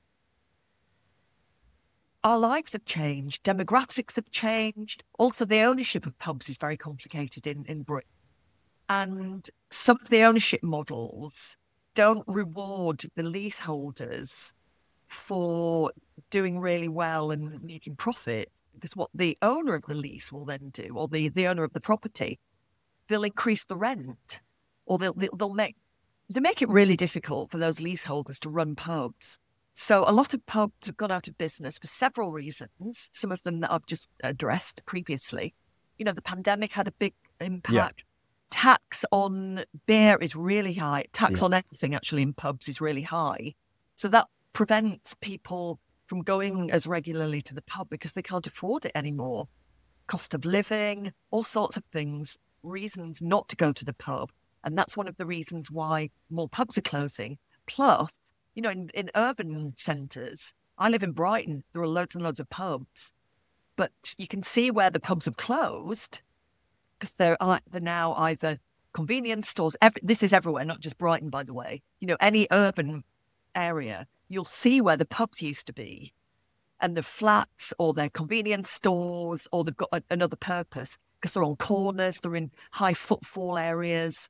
Speaker 2: our lives have changed, demographics have changed. Also, the ownership of pubs is very complicated in Britain. And some of the ownership models don't reward the leaseholders for doing really well and making profit, because what the owner of the lease will then do, or the owner of the property, they'll increase the rent, or they make it really difficult for those leaseholders to run pubs. So a lot of pubs have gone out of business for several reasons, some of them that I've just addressed previously. The pandemic had a big impact. Yeah. Tax on beer is really high. Tax on everything actually in pubs is really high. So that prevents people from going as regularly to the pub because they can't afford it anymore. Cost of living, all sorts of things, reasons not to go to the pub. And that's one of the reasons why more pubs are closing. Plus, in urban centres, I live in Brighton, there are loads and loads of pubs. But you can see where the pubs have closed because they're now either convenience stores. This is everywhere, not just Brighton, by the way. Any urban area, you'll see where the pubs used to be, and the flats or their convenience stores, or they've got another purpose because they're on corners, they're in high footfall areas.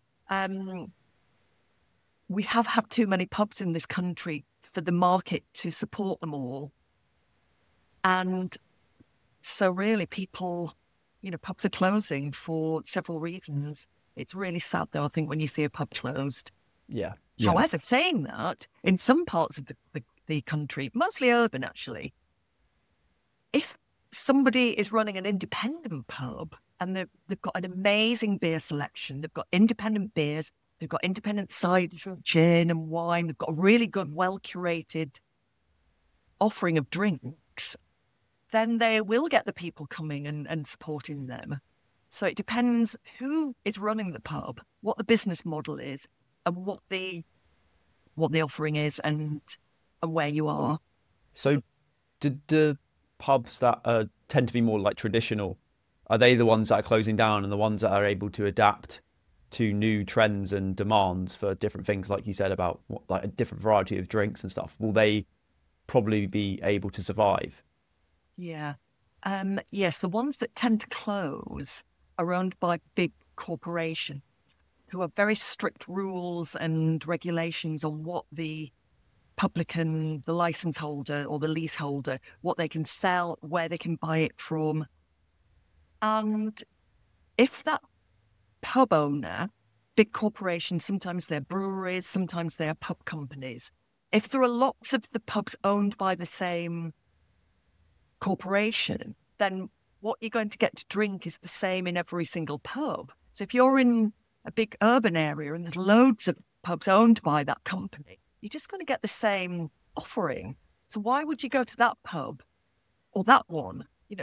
Speaker 2: We have had too many pubs in this country for the market to support them all. And so really people, pubs are closing for several reasons. It's really sad though, I think, when you see a pub closed.
Speaker 1: Yeah.
Speaker 2: However, saying that, in some parts of the country, mostly urban actually, if somebody is running an independent pub and they've got an amazing beer selection, they've got independent beers, they've got independent ciders and gin and wine, they've got a really good, well-curated offering of drinks, then they will get the people coming and supporting them. So it depends who is running the pub, what the business model is, and what the offering is, and where you are.
Speaker 1: So did the pubs that tend to be more like traditional, are they the ones that are closing down and the ones that are able to adapt to new trends and demands for different things, like you said about like a different variety of drinks and stuff? Will they probably be able to survive?
Speaker 2: Yeah. Yes, the ones that tend to close are owned by big corporations who have very strict rules and regulations on what the publican, the license holder or the leaseholder, what they can sell, where they can buy it from. And if that pub owner, big corporations, sometimes they're breweries, sometimes they're pub companies, if there are lots of the pubs owned by the same corporation, then what you're going to get to drink is the same in every single pub. So if you're in a big urban area and there's loads of pubs owned by that company, you're just going to get the same offering. So why would you go to that pub or that one?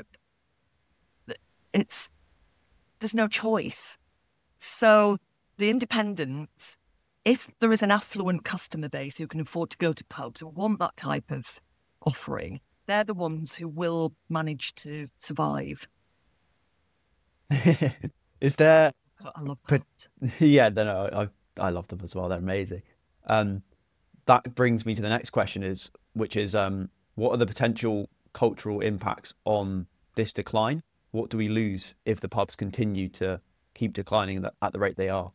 Speaker 2: There's no choice. So the independents, if there is an affluent customer base who can afford to go to pubs and want that type of offering, they're the ones who will manage to survive.
Speaker 1: Is there?
Speaker 2: I love pubs.
Speaker 1: Yeah, no, I love them as well. They're amazing. That brings me to the next question, which is what are the potential cultural impacts on this decline? What do we lose if the pubs continue to keep declining at the rate they are?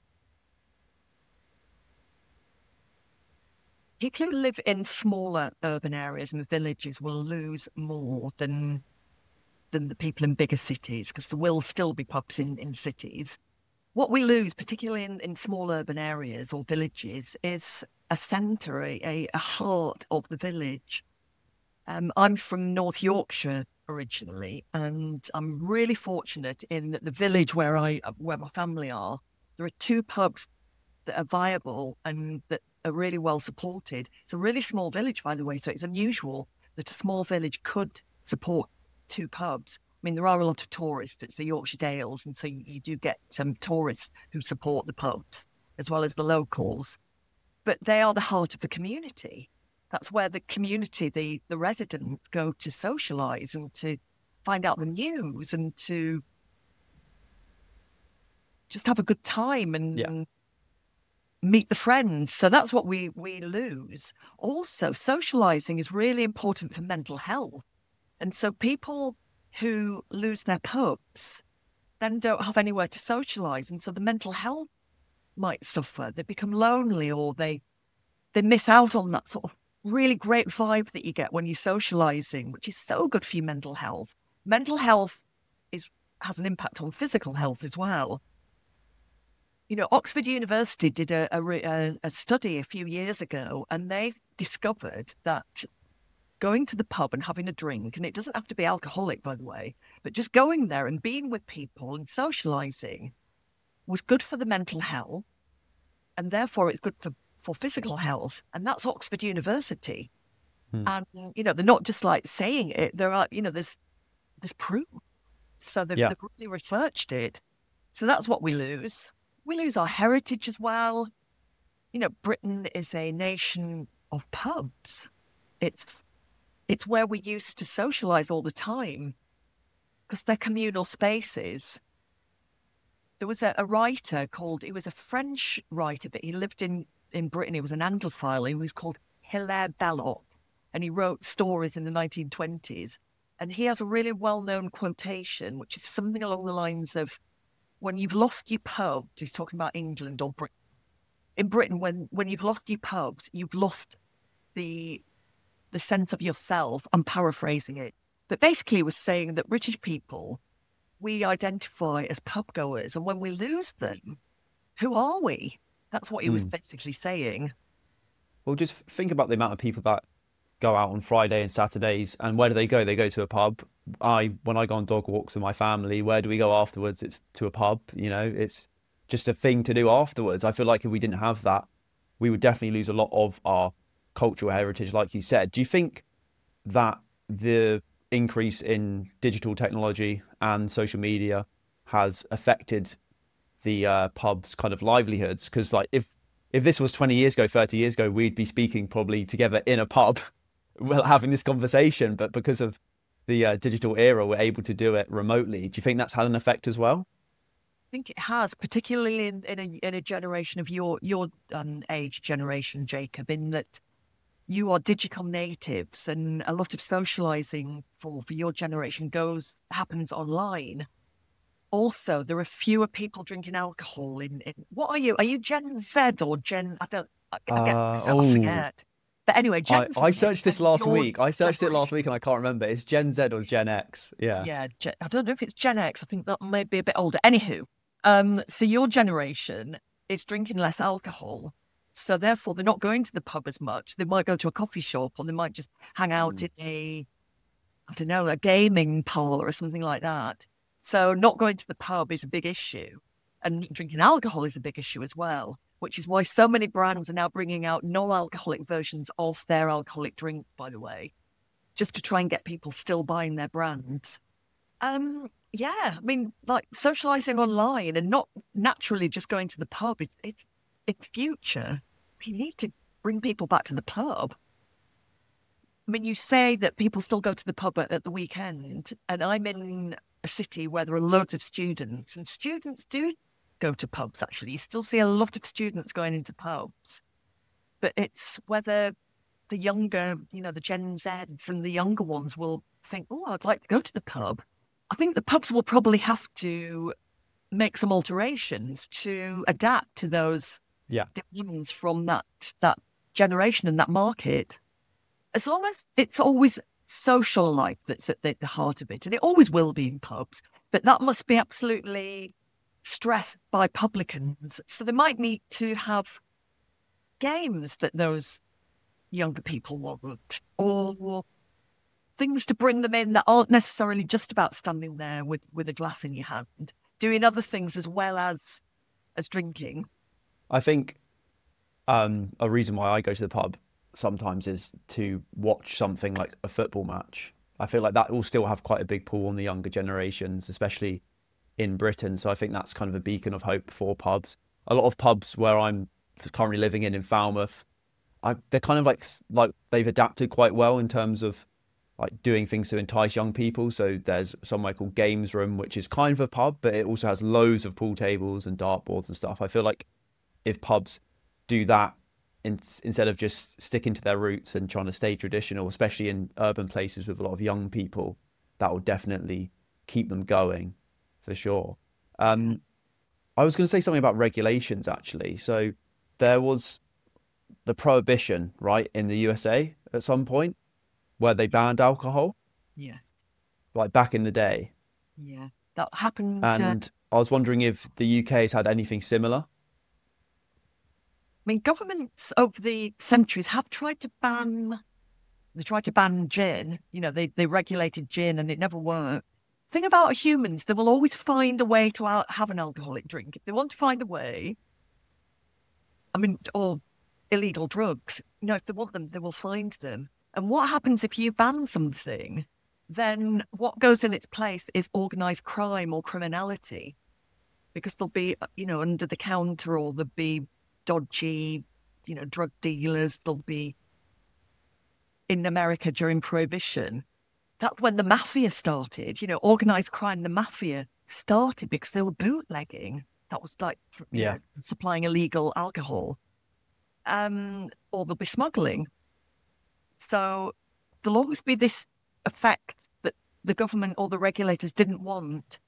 Speaker 2: People who live in smaller urban areas and villages will lose more than the people in bigger cities, because there will still be pubs in cities. What we lose, particularly in small urban areas or villages, is a centre, a heart of the village. I'm from North Yorkshire originally, and I'm really fortunate in that the village where my family are, there are 2 pubs that are viable and that are really well supported. It's a really small village, by the way, so it's unusual that a small village could support 2 pubs. I mean, there are a lot of tourists. It's the Yorkshire Dales, and so you do get some tourists who support the pubs as well as the locals. But they are the heart of the community. That's where the community, the residents, go to socialise and to find out the news and to just have a good time and meet the friends. So that's what we lose. Also, socialising is really important for mental health. And so people who lose their pubs then don't have anywhere to socialise. And so the mental health might suffer. They become lonely, or they miss out on that sort of really great vibe that you get when you're socialising, which is so good for your mental health. Mental health has an impact on physical health as well. Oxford University did a study a few years ago, and they discovered that going to the pub and having a drink, and it doesn't have to be alcoholic, by the way, but just going there and being with people and socialising was good for the mental health, and therefore it's good for physical health. And that's Oxford University. And, they're not just like saying it. There are, there's proof. So they've really researched it. So that's what we lose. We lose our heritage as well. Britain is a nation of pubs. It's where we used to socialise all the time because they're communal spaces. There was a writer he was a French writer, but he lived in Britain. He was an Anglophile. He was called Hilaire Belloc, and he wrote stories in the 1920s. And he has a really well-known quotation, which is something along the lines of, when you've lost your pubs, he's talking about England or Britain. In Britain, when you've lost your pubs, you've lost the sense of yourself. I'm paraphrasing it. But basically he was saying that British people, we identify as pub goers, and when we lose them, who are we? That's what he was basically saying.
Speaker 1: Well, just think about the amount of people that go out on Friday and Saturdays, and where do they go? They go to a pub. When I go on dog walks with my family, where do we go afterwards? It's to a pub. It's just a thing to do afterwards. I feel like if we didn't have that, we would definitely lose a lot of our cultural heritage, like you said. Do you think that the increase in digital technology and social media has affected the pubs' kind of livelihoods? Because if this was 20 years ago, 30 years ago, we'd be speaking probably together in a pub, well, having this conversation. But because of the digital era, we're able to do it remotely. Do you think that's had an effect as well?
Speaker 2: I think it has, particularly in a generation of your age generation, Jacob, in that you are digital natives, and a lot of socializing for your generation happens online. Also, there are fewer people drinking alcohol in what are you? Are you Gen Z or Gen? I get I
Speaker 1: Oh,
Speaker 2: forget. But anyway, Gen Z
Speaker 1: I searched this
Speaker 2: and
Speaker 1: last
Speaker 2: your
Speaker 1: week. I searched it last
Speaker 2: generation.
Speaker 1: week and I can't remember. It's Gen Z or Gen X. Yeah.
Speaker 2: Yeah, I don't know if it's Gen X. I think that may be a bit older. Anywho, so your generation is drinking less alcohol. So therefore, they're not going to the pub as much. They might go to a coffee shop, or they might just hang out in I don't know, a gaming parlor or something like that. So not going to the pub is a big issue. And drinking alcohol is a big issue as well, which is why so many brands are now bringing out non-alcoholic versions of their alcoholic drinks, by the way, just to try and get people still buying their brands. Yeah, I mean, like socializing online and not naturally just going to the pub, it's future. We need to bring people back to the pub. I mean, you say that people still go to the pub at the weekend, and I'm in a city where there are loads of students, and students do go to pubs, actually. You still see a lot of students going into pubs, but it's whether the younger, the Gen Zs and the younger ones will think, oh, I'd like to go to the pub. I think the pubs will probably have to make some alterations to adapt to those demands from that generation and that market. As long as it's always social life that's at the heart of it, and it always will be in pubs, but that must be absolutely stressed by publicans. So they might need to have games that those younger people want, or things to bring them in that aren't necessarily just about standing there with a glass in your hand, doing other things as well as drinking.
Speaker 1: I think a reason why I go to the pub sometimes is to watch something like a football match. I feel like that will still have quite a big pull on the younger generations, especially in Britain. So I think that's kind of a beacon of hope for pubs. A lot of pubs where I'm currently living in Falmouth, they're kind of like they've adapted quite well in terms of like doing things to entice young people. So there's somewhere called Games Room, which is kind of a pub, but it also has loads of pool tables and dartboards and stuff. I feel like if pubs do that instead of just sticking to their roots and trying to stay traditional, especially in urban places with a lot of young people, that will definitely keep them going for sure. I was going to say something about regulations, actually. So there was the prohibition, right, in the USA at some point where they banned alcohol.
Speaker 2: Yes.
Speaker 1: Like back in the day.
Speaker 2: Yeah. That happened.
Speaker 1: And I was wondering if the UK has had anything similar.
Speaker 2: I mean, governments over the centuries have tried to ban. They tried to ban gin. They regulated gin, and it never worked. Thing about humans, they will always find a way to have an alcoholic drink. If they want to find a way, or illegal drugs, if they want them, they will find them. And what happens if you ban something? Then what goes in its place is organised crime or criminality, because they'll be, under the counter, or there'll be dodgy, drug dealers. They'll be in America during Prohibition. That's when the mafia started. Organised crime, the mafia started because they were bootlegging. That was like, supplying illegal alcohol. Or they'll be smuggling. So there'll always be this effect that the government or the regulators didn't want.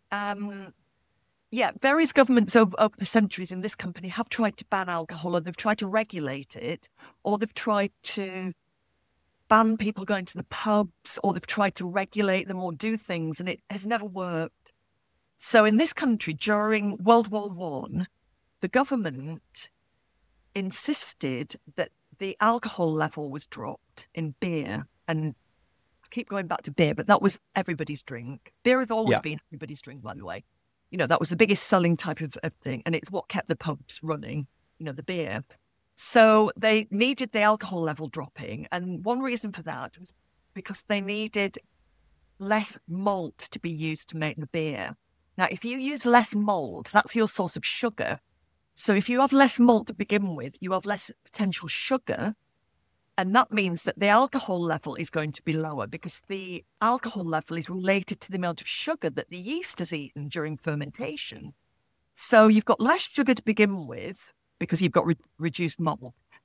Speaker 2: Various governments over the centuries in this company have tried to ban alcohol, or they've tried to regulate it, or they've tried to ban people going to the pubs, or they've tried to regulate them or do things, and it has never worked. So in this country, during World War I, the government insisted that the alcohol level was dropped in beer. And I keep going back to beer, but that was everybody's drink. Beer has always been everybody's drink, by the way. That was the biggest selling type of thing, and it's what kept the pubs running, the beer. So they needed the alcohol level dropping, and one reason for that was because they needed less malt to be used to make the beer. Now, if you use less malt, that's your source of sugar. So if you have less malt to begin with, you have less potential sugar, and that means that the alcohol level is going to be lower, because the alcohol level is related to the amount of sugar that the yeast has eaten during fermentation. So you've got less sugar to begin with because you've got reduced malt.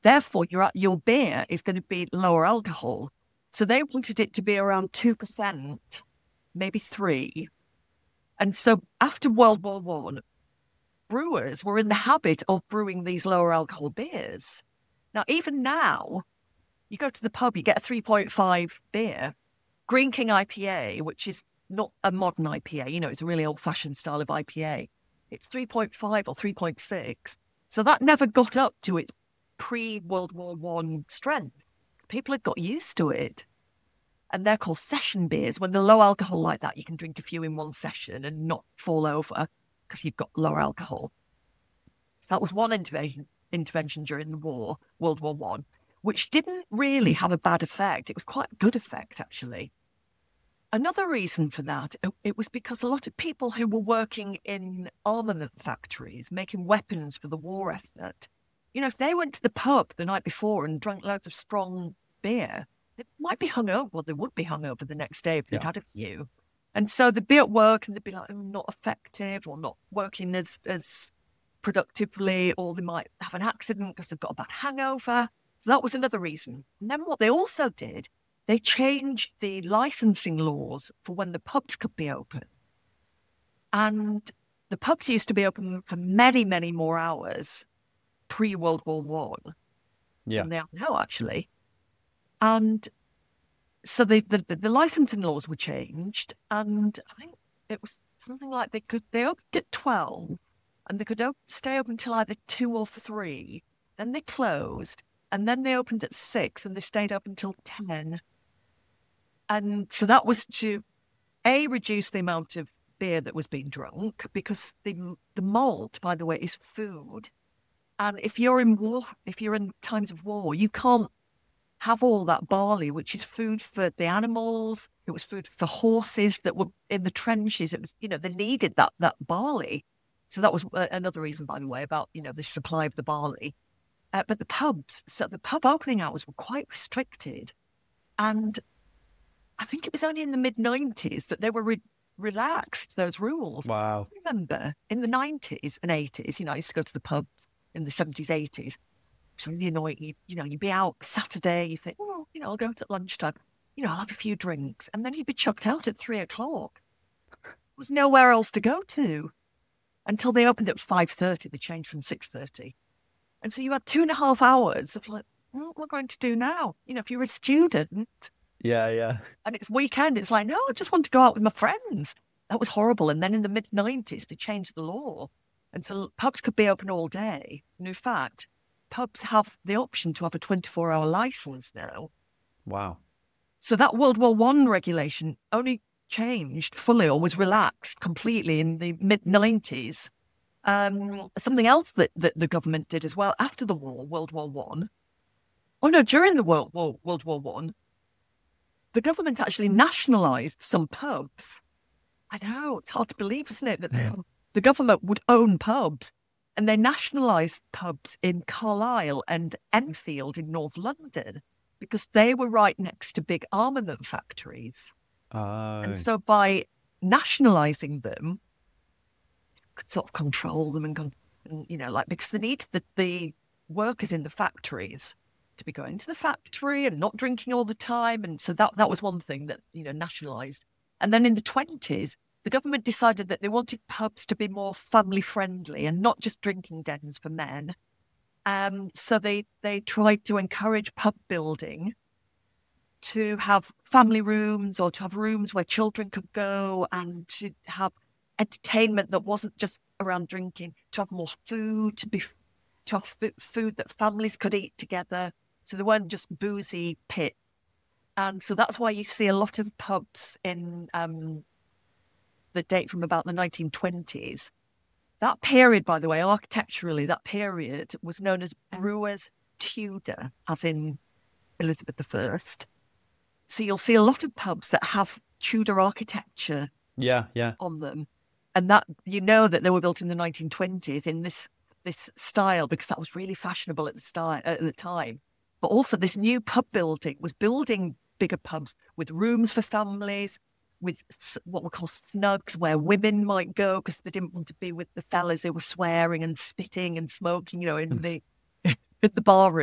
Speaker 2: Therefore, your beer is going to be lower alcohol. So they wanted it to be around 2%, maybe 3%. And so after World War One, brewers were in the habit of brewing these lower alcohol beers. Now, even now, you go to the pub, you get a 3.5 beer, Green King IPA, which is not a modern IPA, it's a really old-fashioned style of IPA. It's 3.5 or 3.6. So that never got up to its pre-World War One strength. People had got used to it. And they're called session beers. When they're low alcohol like that, you can drink a few in one session and not fall over because you've got lower alcohol. So that was one intervention during the war, World War One, which didn't really have a bad effect. It was quite a good effect, actually. Another reason for that, it was because a lot of people who were working in armament factories, making weapons for the war effort, if they went to the pub the night before and drank loads of strong beer, they might be hungover, or they would be hungover the next day if they'd had a few. And so they'd be at work and they'd be like, not effective or not working as productively, or they might have an accident because they've got a bad hangover. So that was another reason. And then what they also did, they changed the licensing laws for when the pubs could be open. And the pubs used to be open for many, many more hours pre-World War One than they are now, actually. And so the licensing laws were changed, and I think it was something like they opened at 12, and they could stay open until either 2 or 3. Then they closed, and then they opened at 6, and they stayed up until 10. And so that was to reduce the amount of beer that was being drunk, because the malt, by the way, is food. And if you're in war, if you're in times of war, you can't have all that barley, which is food for the animals. It was food for horses that were in the trenches. It was, they needed that barley. So that was another reason, by the way, about, the supply of the barley. But the pub opening hours were quite restricted. And I think it was only in the mid-90s that they were relaxed, those rules.
Speaker 1: Wow.
Speaker 2: I remember in the 90s and 80s, I used to go to the pubs in the 70s, 80s. It's really annoying. You'd be out Saturday, you think, I'll go out at lunchtime, I'll have a few drinks. And then you'd be chucked out at 3 o'clock. There was nowhere else to go to until they opened at 5:30. They changed from 6:30. And so you had 2.5 hours of like, what am I going to do now? If you're a student.
Speaker 1: Yeah.
Speaker 2: And it's weekend, it's like, no, I just want to go out with my friends. That was horrible. And then in the mid-90s, they changed the law. And so pubs could be open all day. And in fact, pubs have the option to have a 24-hour license now.
Speaker 1: Wow.
Speaker 2: So that World War One regulation only changed fully or was relaxed completely in the mid-90s. Something else that the government did as well after the war, World War One. Oh no, during the World War One, the government actually nationalised some pubs. I know, it's hard to believe, isn't it, that the government would own pubs. And they nationalised pubs in Carlisle and Enfield in North London because they were right next to big armament factories.
Speaker 1: Oh.
Speaker 2: And so by nationalising them, could sort of control them and because they needed the workers in the factories to be going to the factory and not drinking all the time. And so that was one thing that, nationalised. And then in the 20s, the government decided that they wanted pubs to be more family friendly and not just drinking dens for men. So they tried to encourage pub building, to have family rooms or to have rooms where children could go, and to have entertainment that wasn't just around drinking, to have more food, to have food that families could eat together. So they weren't just boozy pit. And so that's why you see a lot of pubs in the date from about the 1920s. That period, by the way, architecturally, that period was known as Brewers Tudor, as in Elizabeth I. So you'll see a lot of pubs that have Tudor architecture on them. And that that they were built in the 1920s in this style because that was really fashionable at the time. But also this new pub building was building bigger pubs with rooms for families, with what we call snugs, where women might go because they didn't want to be with the fellas who were swearing and spitting and smoking, in the bar room.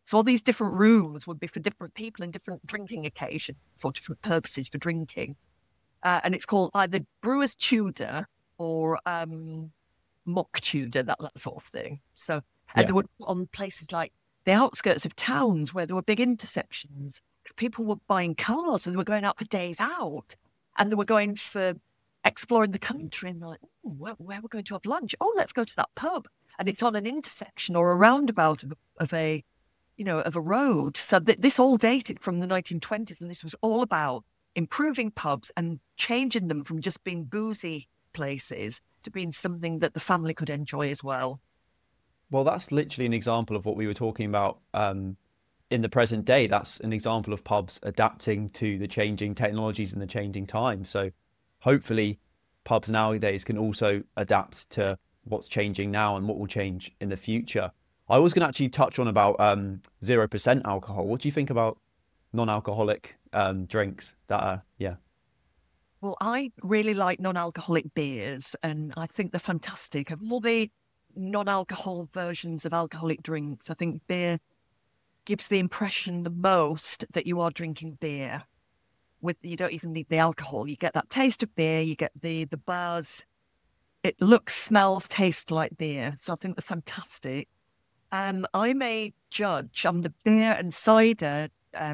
Speaker 2: So all these different rooms would be for different people and different drinking occasions or different purposes for drinking. And it's called either Brewer's Tudor or Mock Tudor, that sort of thing. So, and they were on places like the outskirts of towns where there were big intersections. People were buying cars and they were going out for days out, and they were going for exploring the country, and they're like, where we're going to have lunch? Oh, let's go to that pub. And it's on an intersection or a roundabout of a road. So this all dated from the 1920s, and this was all about improving pubs and changing them from just being boozy places to being something that the family could enjoy as well.
Speaker 1: Well, that's literally an example of what we were talking about in the present day. That's an example of pubs adapting to the changing technologies and the changing times. So hopefully pubs nowadays can also adapt to what's changing now and what will change in the future. I was going to actually touch on about 0% alcohol. What do you think about non-alcoholic drinks that are,
Speaker 2: Well, I really like non-alcoholic beers, and I think they're fantastic. Of all the non-alcohol versions of alcoholic drinks, I think beer gives the impression the most that you are drinking beer. You don't even need the alcohol. You get that taste of beer, you get the buzz. It looks, smells, tastes like beer. So I think they're fantastic. I'm a judge. I'm the beer and cider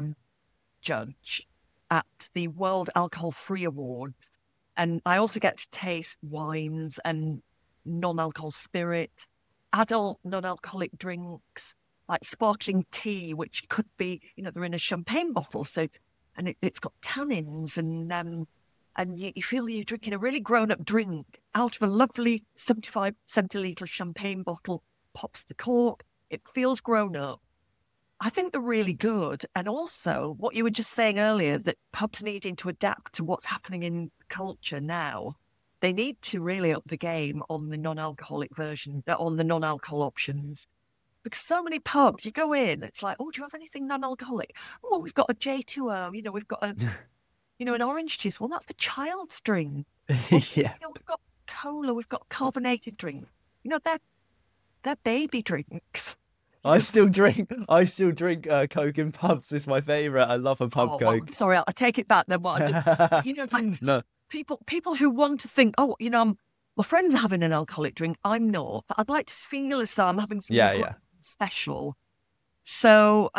Speaker 2: judge at the World Alcohol Free Awards. And I also get to taste wines and non-alcohol spirit, adult non-alcoholic drinks, like sparkling tea, which could be, they're in a champagne bottle. So, and it's got tannins and you feel you're drinking a really grown-up drink out of a lovely 75 centilitre champagne bottle, pops the cork. It feels grown up. I think they're really good. And also, what you were just saying earlier, that pubs needing to adapt to what's happening in culture now, they need to really up the game on the non-alcoholic version, on the non-alcohol options. Because so many pubs, you go in, it's like, oh, do you have anything non-alcoholic? Oh, we've got a J2O, we've got a, an orange juice. Well, that's the child's drink.
Speaker 1: yeah.
Speaker 2: We've got cola, we've got carbonated drinks. They're baby drinks.
Speaker 1: I still drink Coke in pubs. It's my favourite. I love a pub Coke.
Speaker 2: Well, sorry, I'll take it back then.
Speaker 1: No.
Speaker 2: People who want to think, my friends are having an alcoholic drink. I'm not. But I'd like to feel as though I'm having something special. So,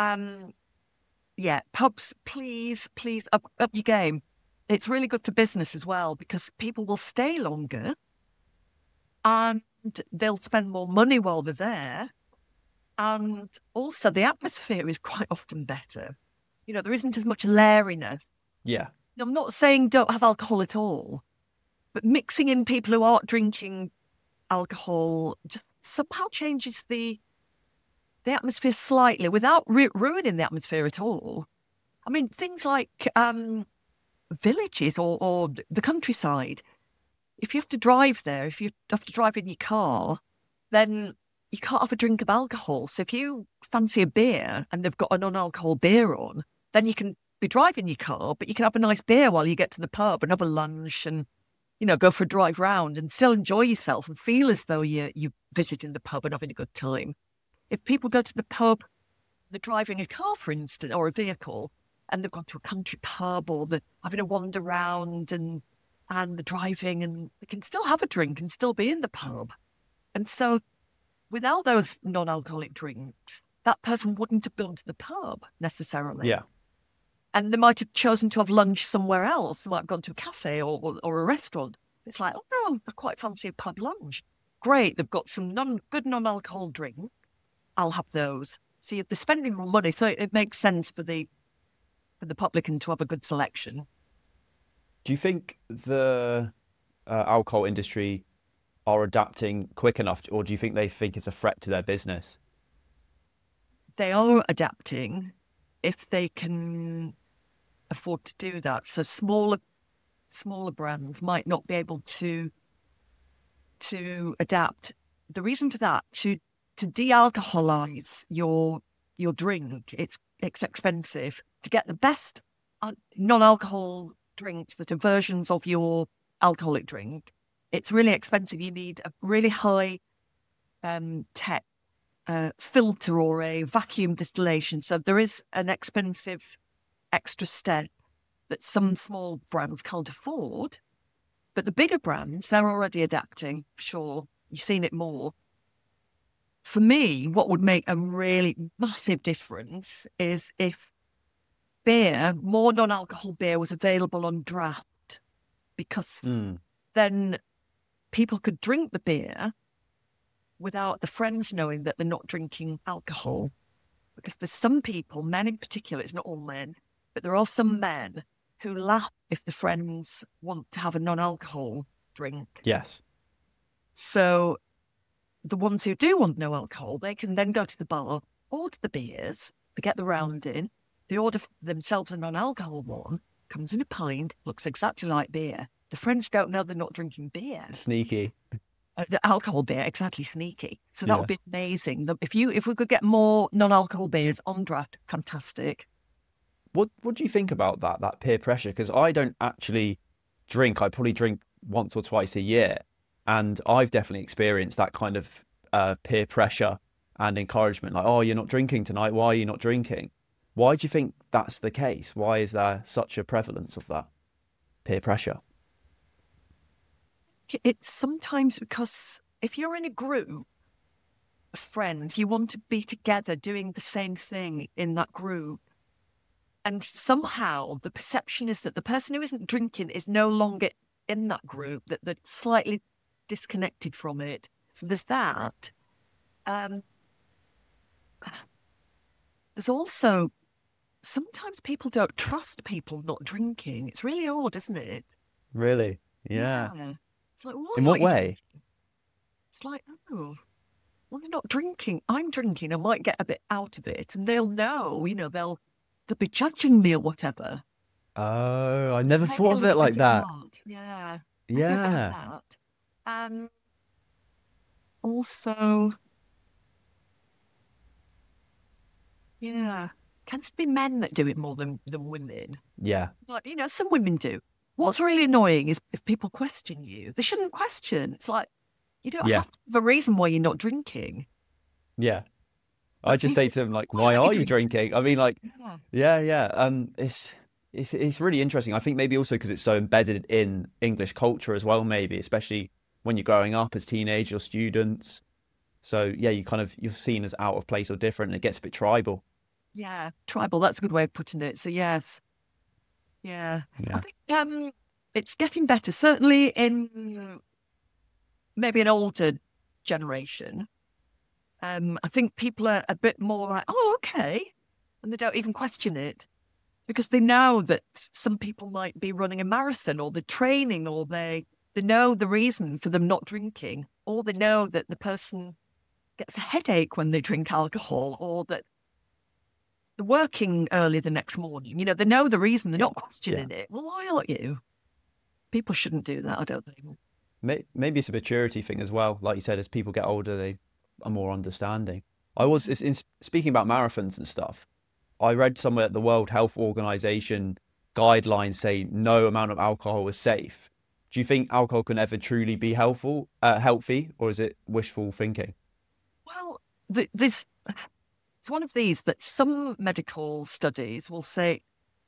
Speaker 2: pubs, please up your game. It's really good for business as well, because people will stay longer and they'll spend more money while they're there. And also the atmosphere is quite often better. There isn't as much lariness.
Speaker 1: Yeah.
Speaker 2: I'm not saying don't have alcohol at all, but mixing in people who aren't drinking alcohol just somehow changes the atmosphere slightly without ruining the atmosphere at all. I mean, things like villages or the countryside. If you have to drive there, if you have to drive in your car, then you can't have a drink of alcohol. So if you fancy a beer and they've got a non-alcohol beer on, then you can be driving your car, but you can have a nice beer while you get to the pub and have a lunch and, go for a drive round and still enjoy yourself and feel as though you're visiting the pub and having a good time. If people go to the pub, they're driving a car, for instance, or a vehicle, and they've gone to a country pub or they're having a wander round and they're driving, and they can still have a drink and still be in the pub. And so without those non-alcoholic drinks, that person wouldn't have gone to the pub necessarily.
Speaker 1: Yeah.
Speaker 2: And they might have chosen to have lunch somewhere else. They might have gone to a cafe or a restaurant. It's like, oh no, I quite fancy a pub lunch. Great, they've got some good non-alcohol drink. I'll have those. See, they're spending more money, so it makes sense for the publican to have a good selection.
Speaker 1: Do you think the alcohol industry are adapting quick enough, or do you think they think it's a threat to their business?
Speaker 2: They are adapting if they can afford to do that. So smaller brands might not be able to adapt. The reason for that, to de-alcoholize your drink, it's expensive. To get the best non-alcohol drinks that are versions of your alcoholic drink, it's really expensive. You need a really high tech filter or a vacuum distillation. So there is an expensive extra step that some small brands can't afford. But the bigger brands, they're already adapting, sure. You've seen it more. For me, what would make a really massive difference is if beer, more non-alcohol beer was available on draft, because then people could drink the beer without the friends knowing that they're not drinking alcohol. Because there's some people, men in particular, it's not all men, but there are some men who laugh if the friends want to have a non-alcohol drink.
Speaker 1: Yes.
Speaker 2: So the ones who do want no alcohol, they can then go to the bar, order the beers, they get the round in, they order themselves a non-alcohol one, comes in a pint, looks exactly like beer. The friends don't know they're not drinking beer.
Speaker 1: Sneaky.
Speaker 2: The alcohol beer, exactly, sneaky. So that would be amazing. If we could get more non-alcohol beers on draft, fantastic.
Speaker 1: What do you think about that peer pressure? Because I don't actually drink. I probably drink once or twice a year. And I've definitely experienced that kind of peer pressure and encouragement. Like, oh, you're not drinking tonight. Why are you not drinking? Why do you think that's the case? Why is there such a prevalence of that peer pressure?
Speaker 2: It's sometimes because if you're in a group of friends, you want to be together doing the same thing in that group. And somehow the perception is that the person who isn't drinking is no longer in that group, that they're slightly disconnected from it. So there's that. There's also, sometimes people don't trust people not drinking. It's really odd, isn't it?
Speaker 1: Really? Yeah.
Speaker 2: It's like,
Speaker 1: in what way?
Speaker 2: It's like, oh, well, they're not drinking. I'm drinking. I might get a bit out of it, and they'll know. They'll be judging me or whatever.
Speaker 1: Oh, I never thought of it like that.
Speaker 2: Yeah.
Speaker 1: Yeah.
Speaker 2: Also, yeah, tends to be men that do it more than women.
Speaker 1: Yeah.
Speaker 2: But, some women do. What's really annoying is if people question you. They shouldn't question. It's like, you don't have to have a reason why you're not drinking.
Speaker 1: Yeah. I just say to them, like, why are you drinking? I mean, like, yeah. It's really interesting. I think maybe also because it's so embedded in English culture as well, maybe, especially when you're growing up as teenagers or students. So, yeah, you're seen as out of place or different, and it gets a bit tribal.
Speaker 2: Yeah, tribal. That's a good way of putting it. So, yes. Yeah. I think it's getting better, certainly in maybe an older generation. I think people are a bit more like, oh, okay. And they don't even question it because they know that some people might be running a marathon or they're training or they know the reason for them not drinking, or they know that the person gets a headache when they drink alcohol, or that they're working early the next morning. They know the reason. They're not questioning it. Well, why aren't you? People shouldn't do that, I don't think.
Speaker 1: Maybe it's a maturity thing as well. Like you said, as people get older, they are more understanding. Speaking about marathons and stuff, I read somewhere that the World Health Organization guidelines say no amount of alcohol is safe. Do you think alcohol can ever truly be healthy, or is it wishful thinking?
Speaker 2: Well, it's one of these that some medical studies will say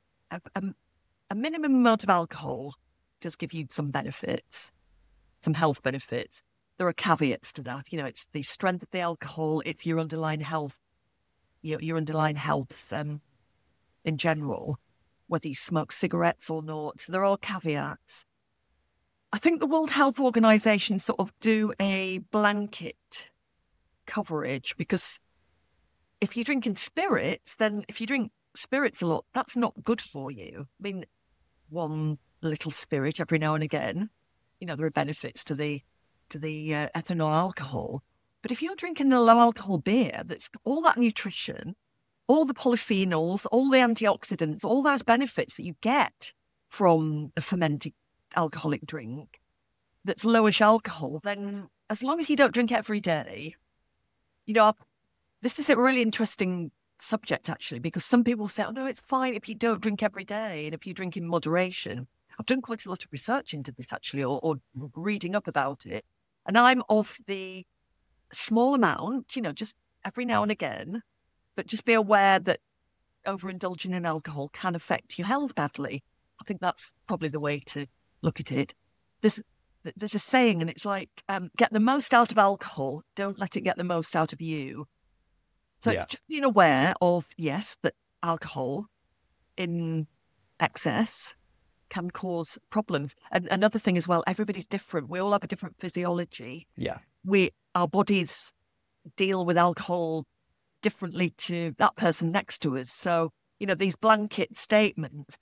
Speaker 2: a minimum amount of alcohol does give you some benefits, some health benefits. There are caveats to that. It's the strength of the alcohol, it's your underlying health, your underlying health in general, whether you smoke cigarettes or not. So there are caveats. I think the World Health Organization sort of do a blanket coverage, because if you're drinking spirits, then if you drink spirits a lot, that's not good for you. I mean, one little spirit every now and again, there are benefits to the ethanol alcohol. But if you're drinking a low alcohol beer that's got all that nutrition, all the polyphenols, all the antioxidants, all those benefits that you get from a fermented alcoholic drink that's lowish alcohol, then as long as you don't drink every day, this is a really interesting subject, actually, because some people say, oh, no, it's fine if you don't drink every day and if you drink in moderation. I've done quite a lot of research into this, actually, or reading up about it. And I'm of the small amount, just every now and again, but just be aware that overindulging in alcohol can affect your health badly. I think that's probably the way to look at it. There's a saying, and it's like, get the most out of alcohol, don't let it get the most out of you. So
Speaker 1: Yeah.
Speaker 2: it's just being aware of, yes, that alcohol in excess can cause problems. And another thing as well, everybody's different. We all have a different physiology.
Speaker 1: Yeah.
Speaker 2: Our bodies deal with alcohol differently to that person next to us. So, these blanket statements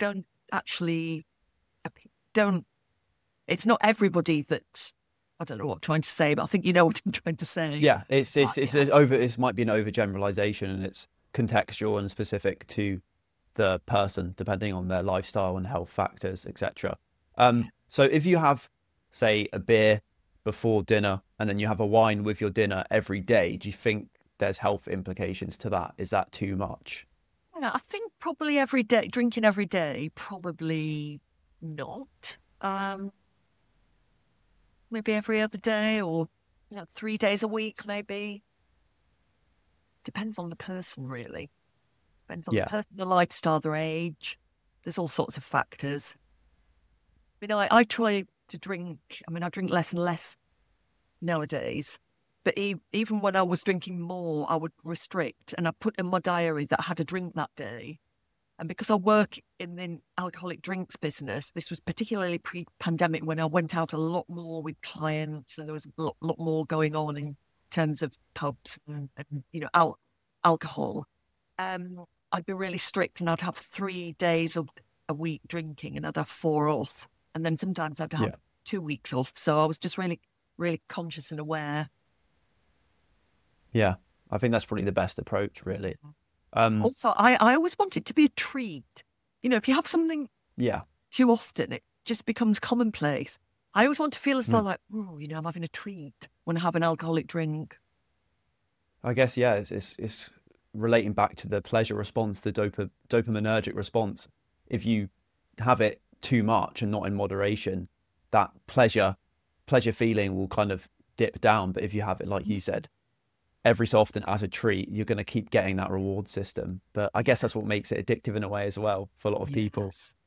Speaker 2: it's not everybody that, I don't know what I'm trying to say, but I think you know what I'm trying to say.
Speaker 1: Yeah. It might be an overgeneralization, and it's contextual and specific to the person, depending on their lifestyle and health factors, etc. So if you have, say, a beer before dinner and then you have a wine with your dinner every day, do you think there's health implications to that? Is that too much?
Speaker 2: Yeah, I think probably every day, drinking every day, probably not. Maybe every other day, or 3 days a week, maybe. Depends on the person, really. Depends on the
Speaker 1: Yeah.
Speaker 2: person, the lifestyle, their age. There's all sorts of factors. I try to drink. I drink less and less nowadays. But even when I was drinking more, I would restrict, and I put in my diary that I had a drink that day. And because I work in the alcoholic drinks business, this was particularly pre-pandemic, when I went out a lot more with clients, and there was a lot more going on in terms of pubs and alcohol. I'd be really strict, and I'd have 3 days of a week drinking, and I'd have 4 off. And then sometimes I'd have 2 weeks off. So I was just really, really conscious and aware.
Speaker 1: Yeah. I think that's probably the best approach, really.
Speaker 2: Also, I always want it to be a treat. If you have something too often, it just becomes commonplace. I always want to feel as though I'm having a treat when I have an alcoholic drink.
Speaker 1: I guess, yeah, it's relating back to the pleasure response, the dopaminergic response. If you have it too much and not in moderation, that pleasure feeling will kind of dip down. But if you have it, like you said, every so often as a treat, you're going to keep getting that reward system. But I guess that's what makes it addictive in a way as well for a lot of people.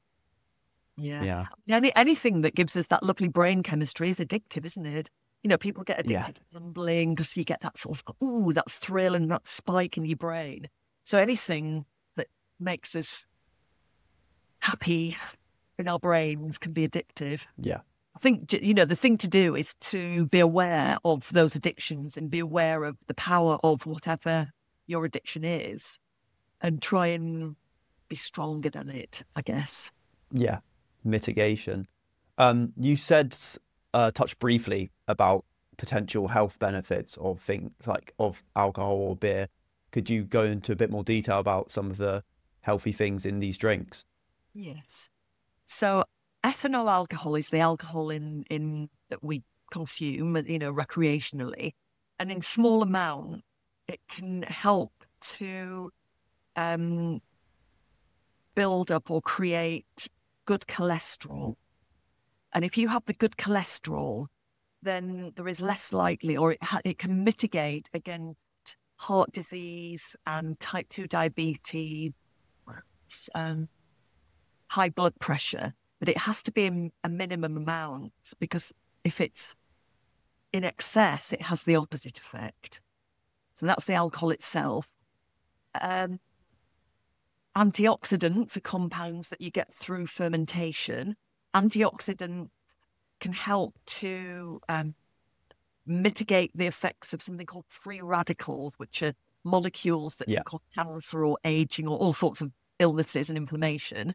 Speaker 2: Yeah. Anything that gives us that lovely brain chemistry is addictive, isn't it? People get addicted to gambling because you get that sort of, that thrill and that spike in your brain. So anything that makes us happy in our brains can be addictive.
Speaker 1: Yeah.
Speaker 2: I think, the thing to do is to be aware of those addictions and be aware of the power of whatever your addiction is, and try and be stronger than it, I guess.
Speaker 1: Yeah. Mitigation. You said, touched briefly about potential health benefits of things like of alcohol or beer. Could you go into a bit more detail about some of the healthy things in these drinks?
Speaker 2: Yes. So ethanol alcohol is the alcohol in that we consume, recreationally, and in small amount, it can help to build up or create good cholesterol. And if you have the good cholesterol, then there is less likely, or it can mitigate against heart disease and type 2 diabetes, high blood pressure. But it has to be a minimum amount, because if it's in excess, it has the opposite effect. So that's the alcohol itself. Antioxidants are compounds that you get through fermentation. Antioxidants can help to mitigate the effects of something called free radicals, which are molecules that can cause cancer or aging or all sorts of illnesses and inflammation.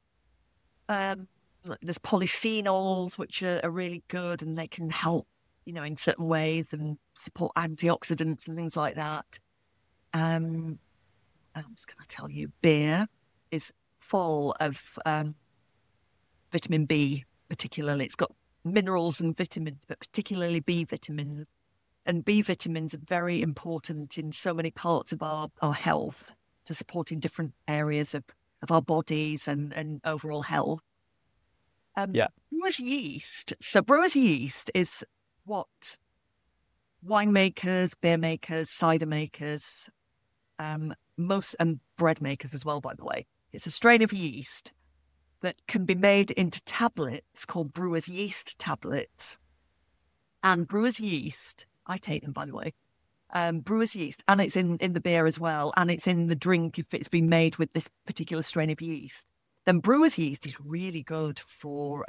Speaker 2: There's polyphenols, which are really good, and they can help, in certain ways, and support antioxidants and things like that. I'm just going to tell you, beer is full of vitamin B, particularly. It's got minerals and vitamins, but particularly B vitamins. And B vitamins are very important in so many parts of our health, to support in different areas of our bodies and overall health. Brewer's yeast. So brewer's yeast is what winemakers, beer makers, cider makers, most and bread makers as well, by the way. It's a strain of yeast that can be made into tablets called brewer's yeast tablets. And brewer's yeast, I take them, by the way, brewer's yeast, and it's in the beer as well, and it's in the drink if it's been made with this particular strain of yeast. Then brewer's yeast is really good for,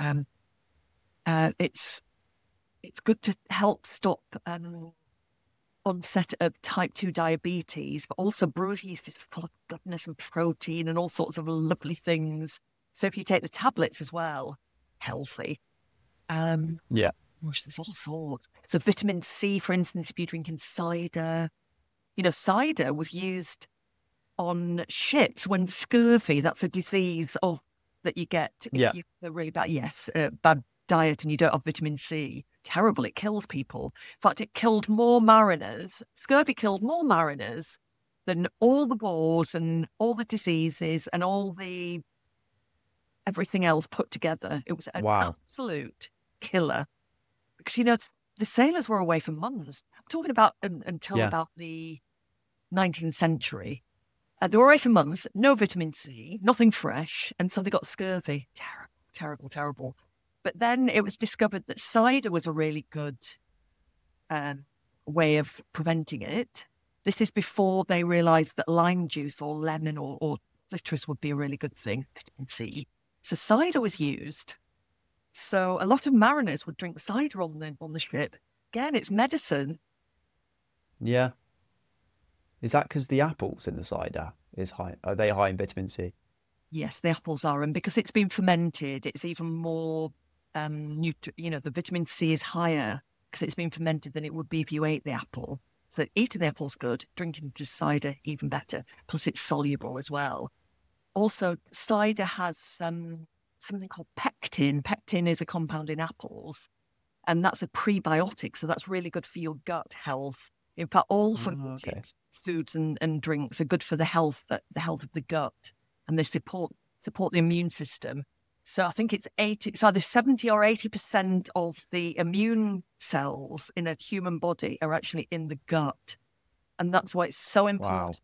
Speaker 2: it's good to help stop onset of type 2 diabetes, but also brewer's yeast is full of goodness and protein and all sorts of lovely things. So if you take the tablets as well, healthy.
Speaker 1: Yeah.
Speaker 2: Gosh, there's all sorts. So vitamin C, for instance, if you're drinking cider, cider was used on ships when scurvy, that's a disease that you get if you have a really bad diet and you don't have vitamin C. Terrible, it kills people. In fact, it killed more mariners. Scurvy killed more mariners than all the wars and all the diseases and all the everything else put together. It was an absolute killer. Because, the sailors were away for months. I'm talking about until about the 19th century. They were away for months, no vitamin C, nothing fresh, and so they got scurvy. Terrible, terrible, terrible. But then it was discovered that cider was a really good way of preventing it. This is before they realised that lime juice or lemon or citrus would be a really good thing, vitamin C. So cider was used. So a lot of mariners would drink cider on the ship. Again, it's medicine.
Speaker 1: Yeah. Is that because the apples in the cider is high? Are they high in vitamin C?
Speaker 2: Yes, the apples are, and because it's been fermented, it's even more. The vitamin C is higher because it's been fermented than it would be if you ate the apple. So eating the apple's good. Drinking the cider even better. Plus, it's soluble as well. Also, cider has something called pectin. Pectin is a compound in apples, and that's a prebiotic, so that's really good for your gut health. In fact, all fermented foods and drinks are good for the health of the gut, and they support the immune system. So I think it's either 70 or 80% of the immune cells in a human body are actually in the gut, and that's why it's so important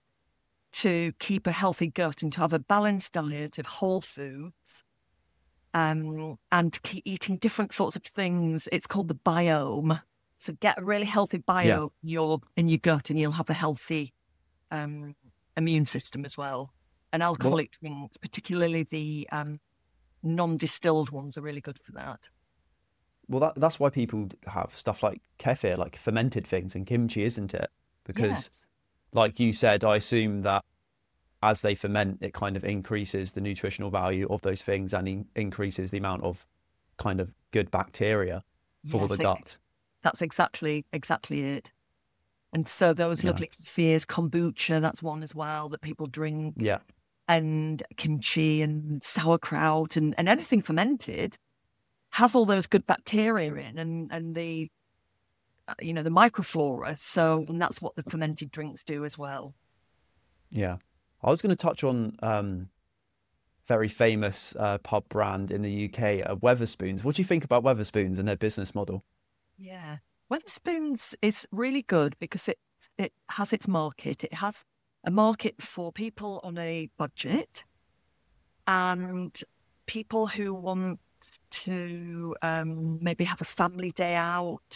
Speaker 2: to keep a healthy gut and to have a balanced diet of whole foods. And keep eating different sorts of things. It's called the biome. So get a really healthy biome in your gut, and you'll have a healthy immune system as well. And alcoholic drinks, particularly the non-distilled ones, are really good for that.
Speaker 1: Well, that's why people have stuff like kefir, like fermented things, and kimchi, isn't it? Because, like you said, I assume that as they ferment, it kind of increases the nutritional value of those things and increases the amount of kind of good bacteria for the gut.
Speaker 2: That's exactly it. And so those lovely kefirs, kombucha, that's one as well that people drink.
Speaker 1: Yeah.
Speaker 2: And kimchi and sauerkraut and anything fermented has all those good bacteria in and the the microflora. So, and that's what the fermented drinks do as well.
Speaker 1: Yeah. I was going to touch on very famous pub brand in the UK, Wetherspoons. What do you think about Wetherspoons and their business model?
Speaker 2: Yeah. Wetherspoons is really good because it has its market. It has a market for people on a budget and people who want to maybe have a family day out.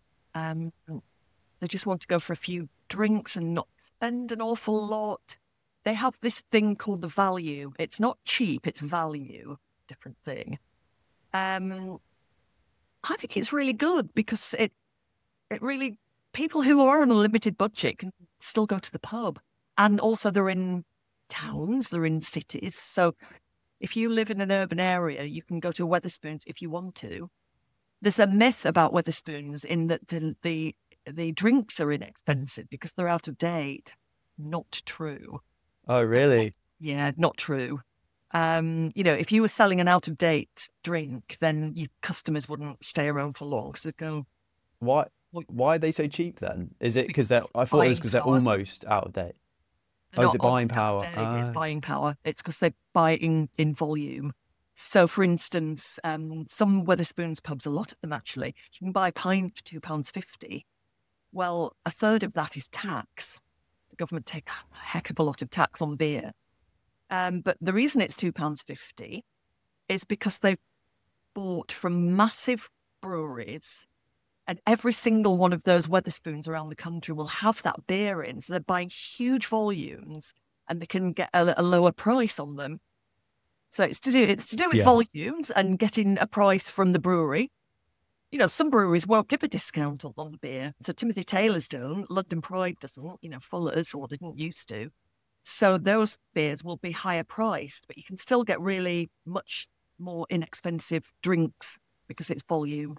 Speaker 2: They just want to go for a few drinks and not spend an awful lot. They have this thing called the value. It's not cheap, it's value. Different thing. I think it's really good because it really, people who are on a limited budget can still go to the pub. And also they're in towns, they're in cities. So if you live in an urban area, you can go to Wetherspoons if you want to. There's a myth about Wetherspoons in that the drinks are inexpensive because they're out of date. Not true.
Speaker 1: Oh, really?
Speaker 2: Yeah, not true. If you were selling an out-of-date drink, then your customers wouldn't stay around for long. So they'd go...
Speaker 1: Why are they so cheap then? Is it because I thought it was because they're almost out of date. Is it buying power?
Speaker 2: It's buying power. It's because they buy in volume. So, for instance, some Wetherspoons pubs, a lot of them actually, you can buy a pint for £2.50. Well, a third of that is tax. The government take a heck of a lot of tax on beer. But the reason it's £2.50 is because they've bought from massive breweries, and every single one of those Wetherspoons around the country will have that beer in. So they're buying huge volumes, and they can get a lower price on them. So it's to do with
Speaker 1: Yeah.
Speaker 2: volumes and getting a price from the brewery. You know, some breweries won't give a discount on the beer. So Timothy Taylor's don't, London Pride doesn't, you know, Fuller's, or they didn't used to. So those beers will be higher priced, but you can still get really much more inexpensive drinks because it's volume.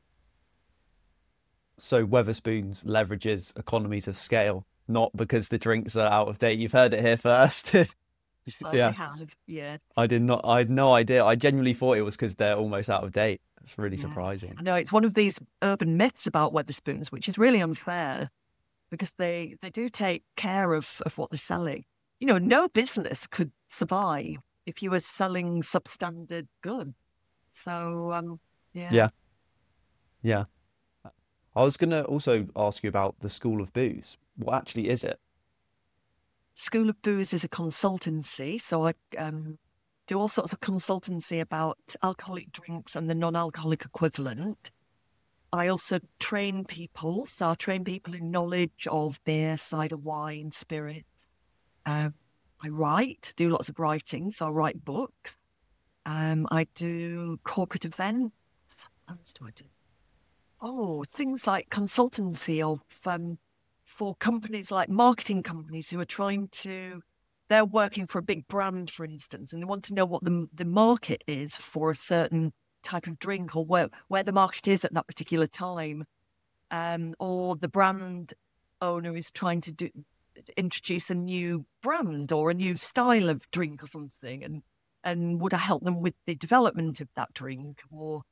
Speaker 1: So Weatherspoons leverages economies of scale, not because the drinks are out of date. You've heard it here first.
Speaker 2: So
Speaker 1: Yeah.
Speaker 2: they have, yeah.
Speaker 1: I had no idea. I genuinely thought it was because they're almost out of date. It's really
Speaker 2: Yeah.
Speaker 1: surprising.
Speaker 2: I know it's one of these urban myths about Wetherspoons, which is really unfair because they do take care of what they're selling. You know, no business could survive if you were selling substandard goods. So, yeah.
Speaker 1: Yeah. Yeah. I was going to also ask you about the School of Booze. What actually is it?
Speaker 2: School of Booze is a consultancy. So I do all sorts of consultancy about alcoholic drinks and the non-alcoholic equivalent. I also train people. So I train people in knowledge of beer, cider, wine, spirits. I write, do lots of writing. So I write books. I do corporate events. What else do I do? Oh, things like consultancy of for companies like marketing companies who are they're working for a big brand, for instance, and they want to know what the market is for a certain type of drink, or where the market is at that particular time. Or the brand owner is trying to introduce a new brand or a new style of drink or something, and would I help them with the development of that drink? Or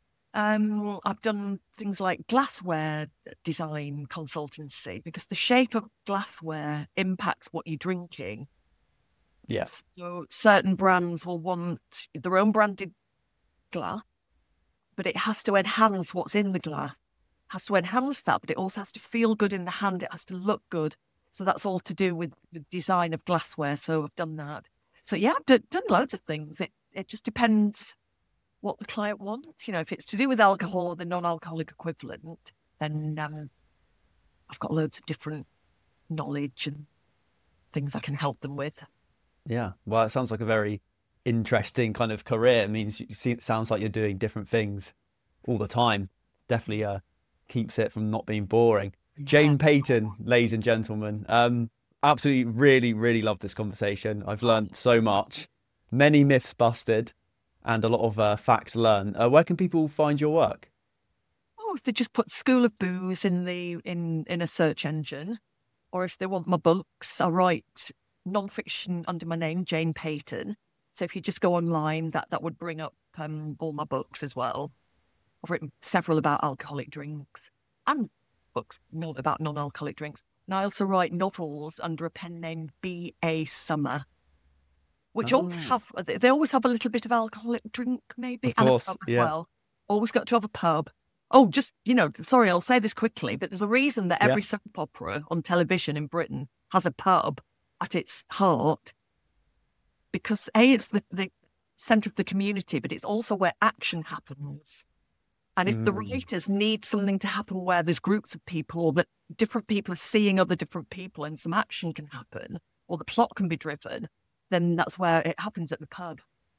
Speaker 2: I've done things like glassware design consultancy, because the shape of glassware impacts what you're drinking.
Speaker 1: Yeah.
Speaker 2: So certain brands will want their own branded glass, but it has to enhance what's in the glass. It has to enhance that, but it also has to feel good in the hand. It has to look good. So that's all to do with the design of glassware. So I've done that. So yeah, I've done loads of things. It just depends what the client wants. You know, if it's to do with alcohol or the non-alcoholic equivalent, then I've got loads of different knowledge and things I can help them with.
Speaker 1: Yeah. Well, it sounds like a very interesting kind of career. It means it sounds like you're doing different things all the time. Definitely keeps it from not being boring. Jane Payton, ladies and gentlemen. Absolutely, really, really love this conversation. I've learned so much. Many myths busted and a lot of facts learned. Where can people find your work?
Speaker 2: Oh, if they just put School of Booze in a search engine, or if they want my books, I write non-fiction under my name, Jane Payton. So if you just go online, that would bring up all my books as well. I've written several about alcoholic drinks and books not about non-alcoholic drinks. And I also write novels under a pen name B.A. Summer, which always they always have a little bit of alcoholic drink, maybe,
Speaker 1: Of
Speaker 2: and a
Speaker 1: course,
Speaker 2: pub as
Speaker 1: yeah.
Speaker 2: well. Always got to have a pub. Oh, just, sorry, I'll say this quickly, but there's a reason that every soap opera on television in Britain has a pub at its heart, because A, it's the centre of the community, but it's also where action happens. And if the writers need something to happen where there's groups of people, or that different people are seeing other different people and some action can happen, or the plot can be driven, then that's where it happens, at the pub.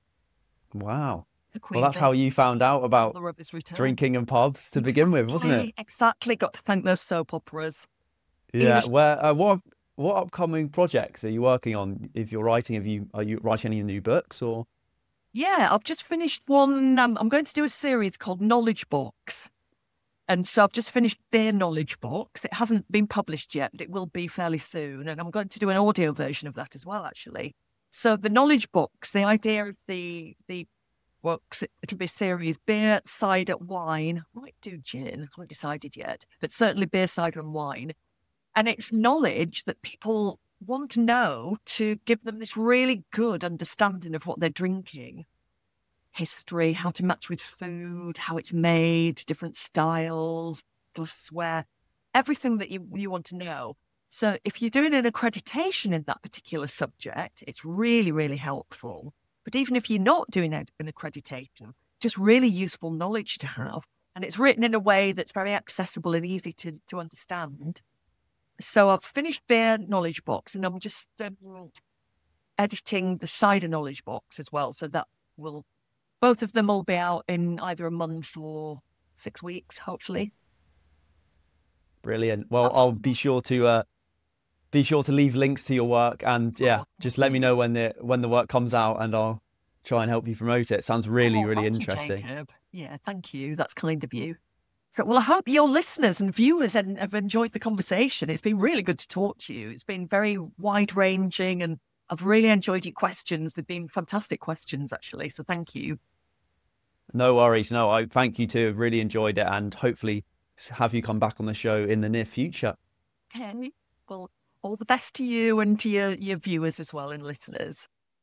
Speaker 1: Wow.
Speaker 2: The Queen
Speaker 1: Well, that's how you found out about
Speaker 2: Mother of His Return.
Speaker 1: drinking and pubs to begin with, wasn't it?
Speaker 2: Exactly. Got to thank those soap operas.
Speaker 1: Yeah. Where what upcoming projects are you working on? If you're writing, are you writing any new books or?
Speaker 2: Yeah, I've just finished one. I'm going to do a series called Knowledge Box. And so I've just finished their Knowledge Box. It hasn't been published yet, but it will be fairly soon. And I'm going to do an audio version of that as well, actually. So the Knowledge Box, the idea of the books, it'll be a series: beer, cider, wine. I might do gin. I haven't decided yet, but certainly beer, cider, and wine. And it's knowledge that people want to know to give them this really good understanding of what they're drinking. History, how to match with food, how it's made, different styles, glassware. everything that you want to know. So if you're doing an accreditation in that particular subject, it's really, really helpful. But even if you're not doing an accreditation, just really useful knowledge to have. And it's written in a way that's very accessible and easy to understand. So I've finished Beer Knowledge Box, and I'm just editing the Cider Knowledge Box as well. So that both of them will be out in either a month or 6 weeks, hopefully.
Speaker 1: Brilliant. Well, I'll be sure to leave links to your work, and just let me know when the work comes out, and I'll try and help you promote it. Sounds really, really interesting.
Speaker 2: Yeah, thank you. That's kind of you. Well, I hope your listeners and viewers have enjoyed the conversation. It's been really good to talk to you. It's been very wide-ranging, and I've really enjoyed your questions. They've been fantastic questions, actually. So thank you.
Speaker 1: No worries. No, I thank you too. Really enjoyed it, and hopefully have you come back on the show in the near future.
Speaker 2: Okay. Well, all the best to you and to your viewers as well and listeners.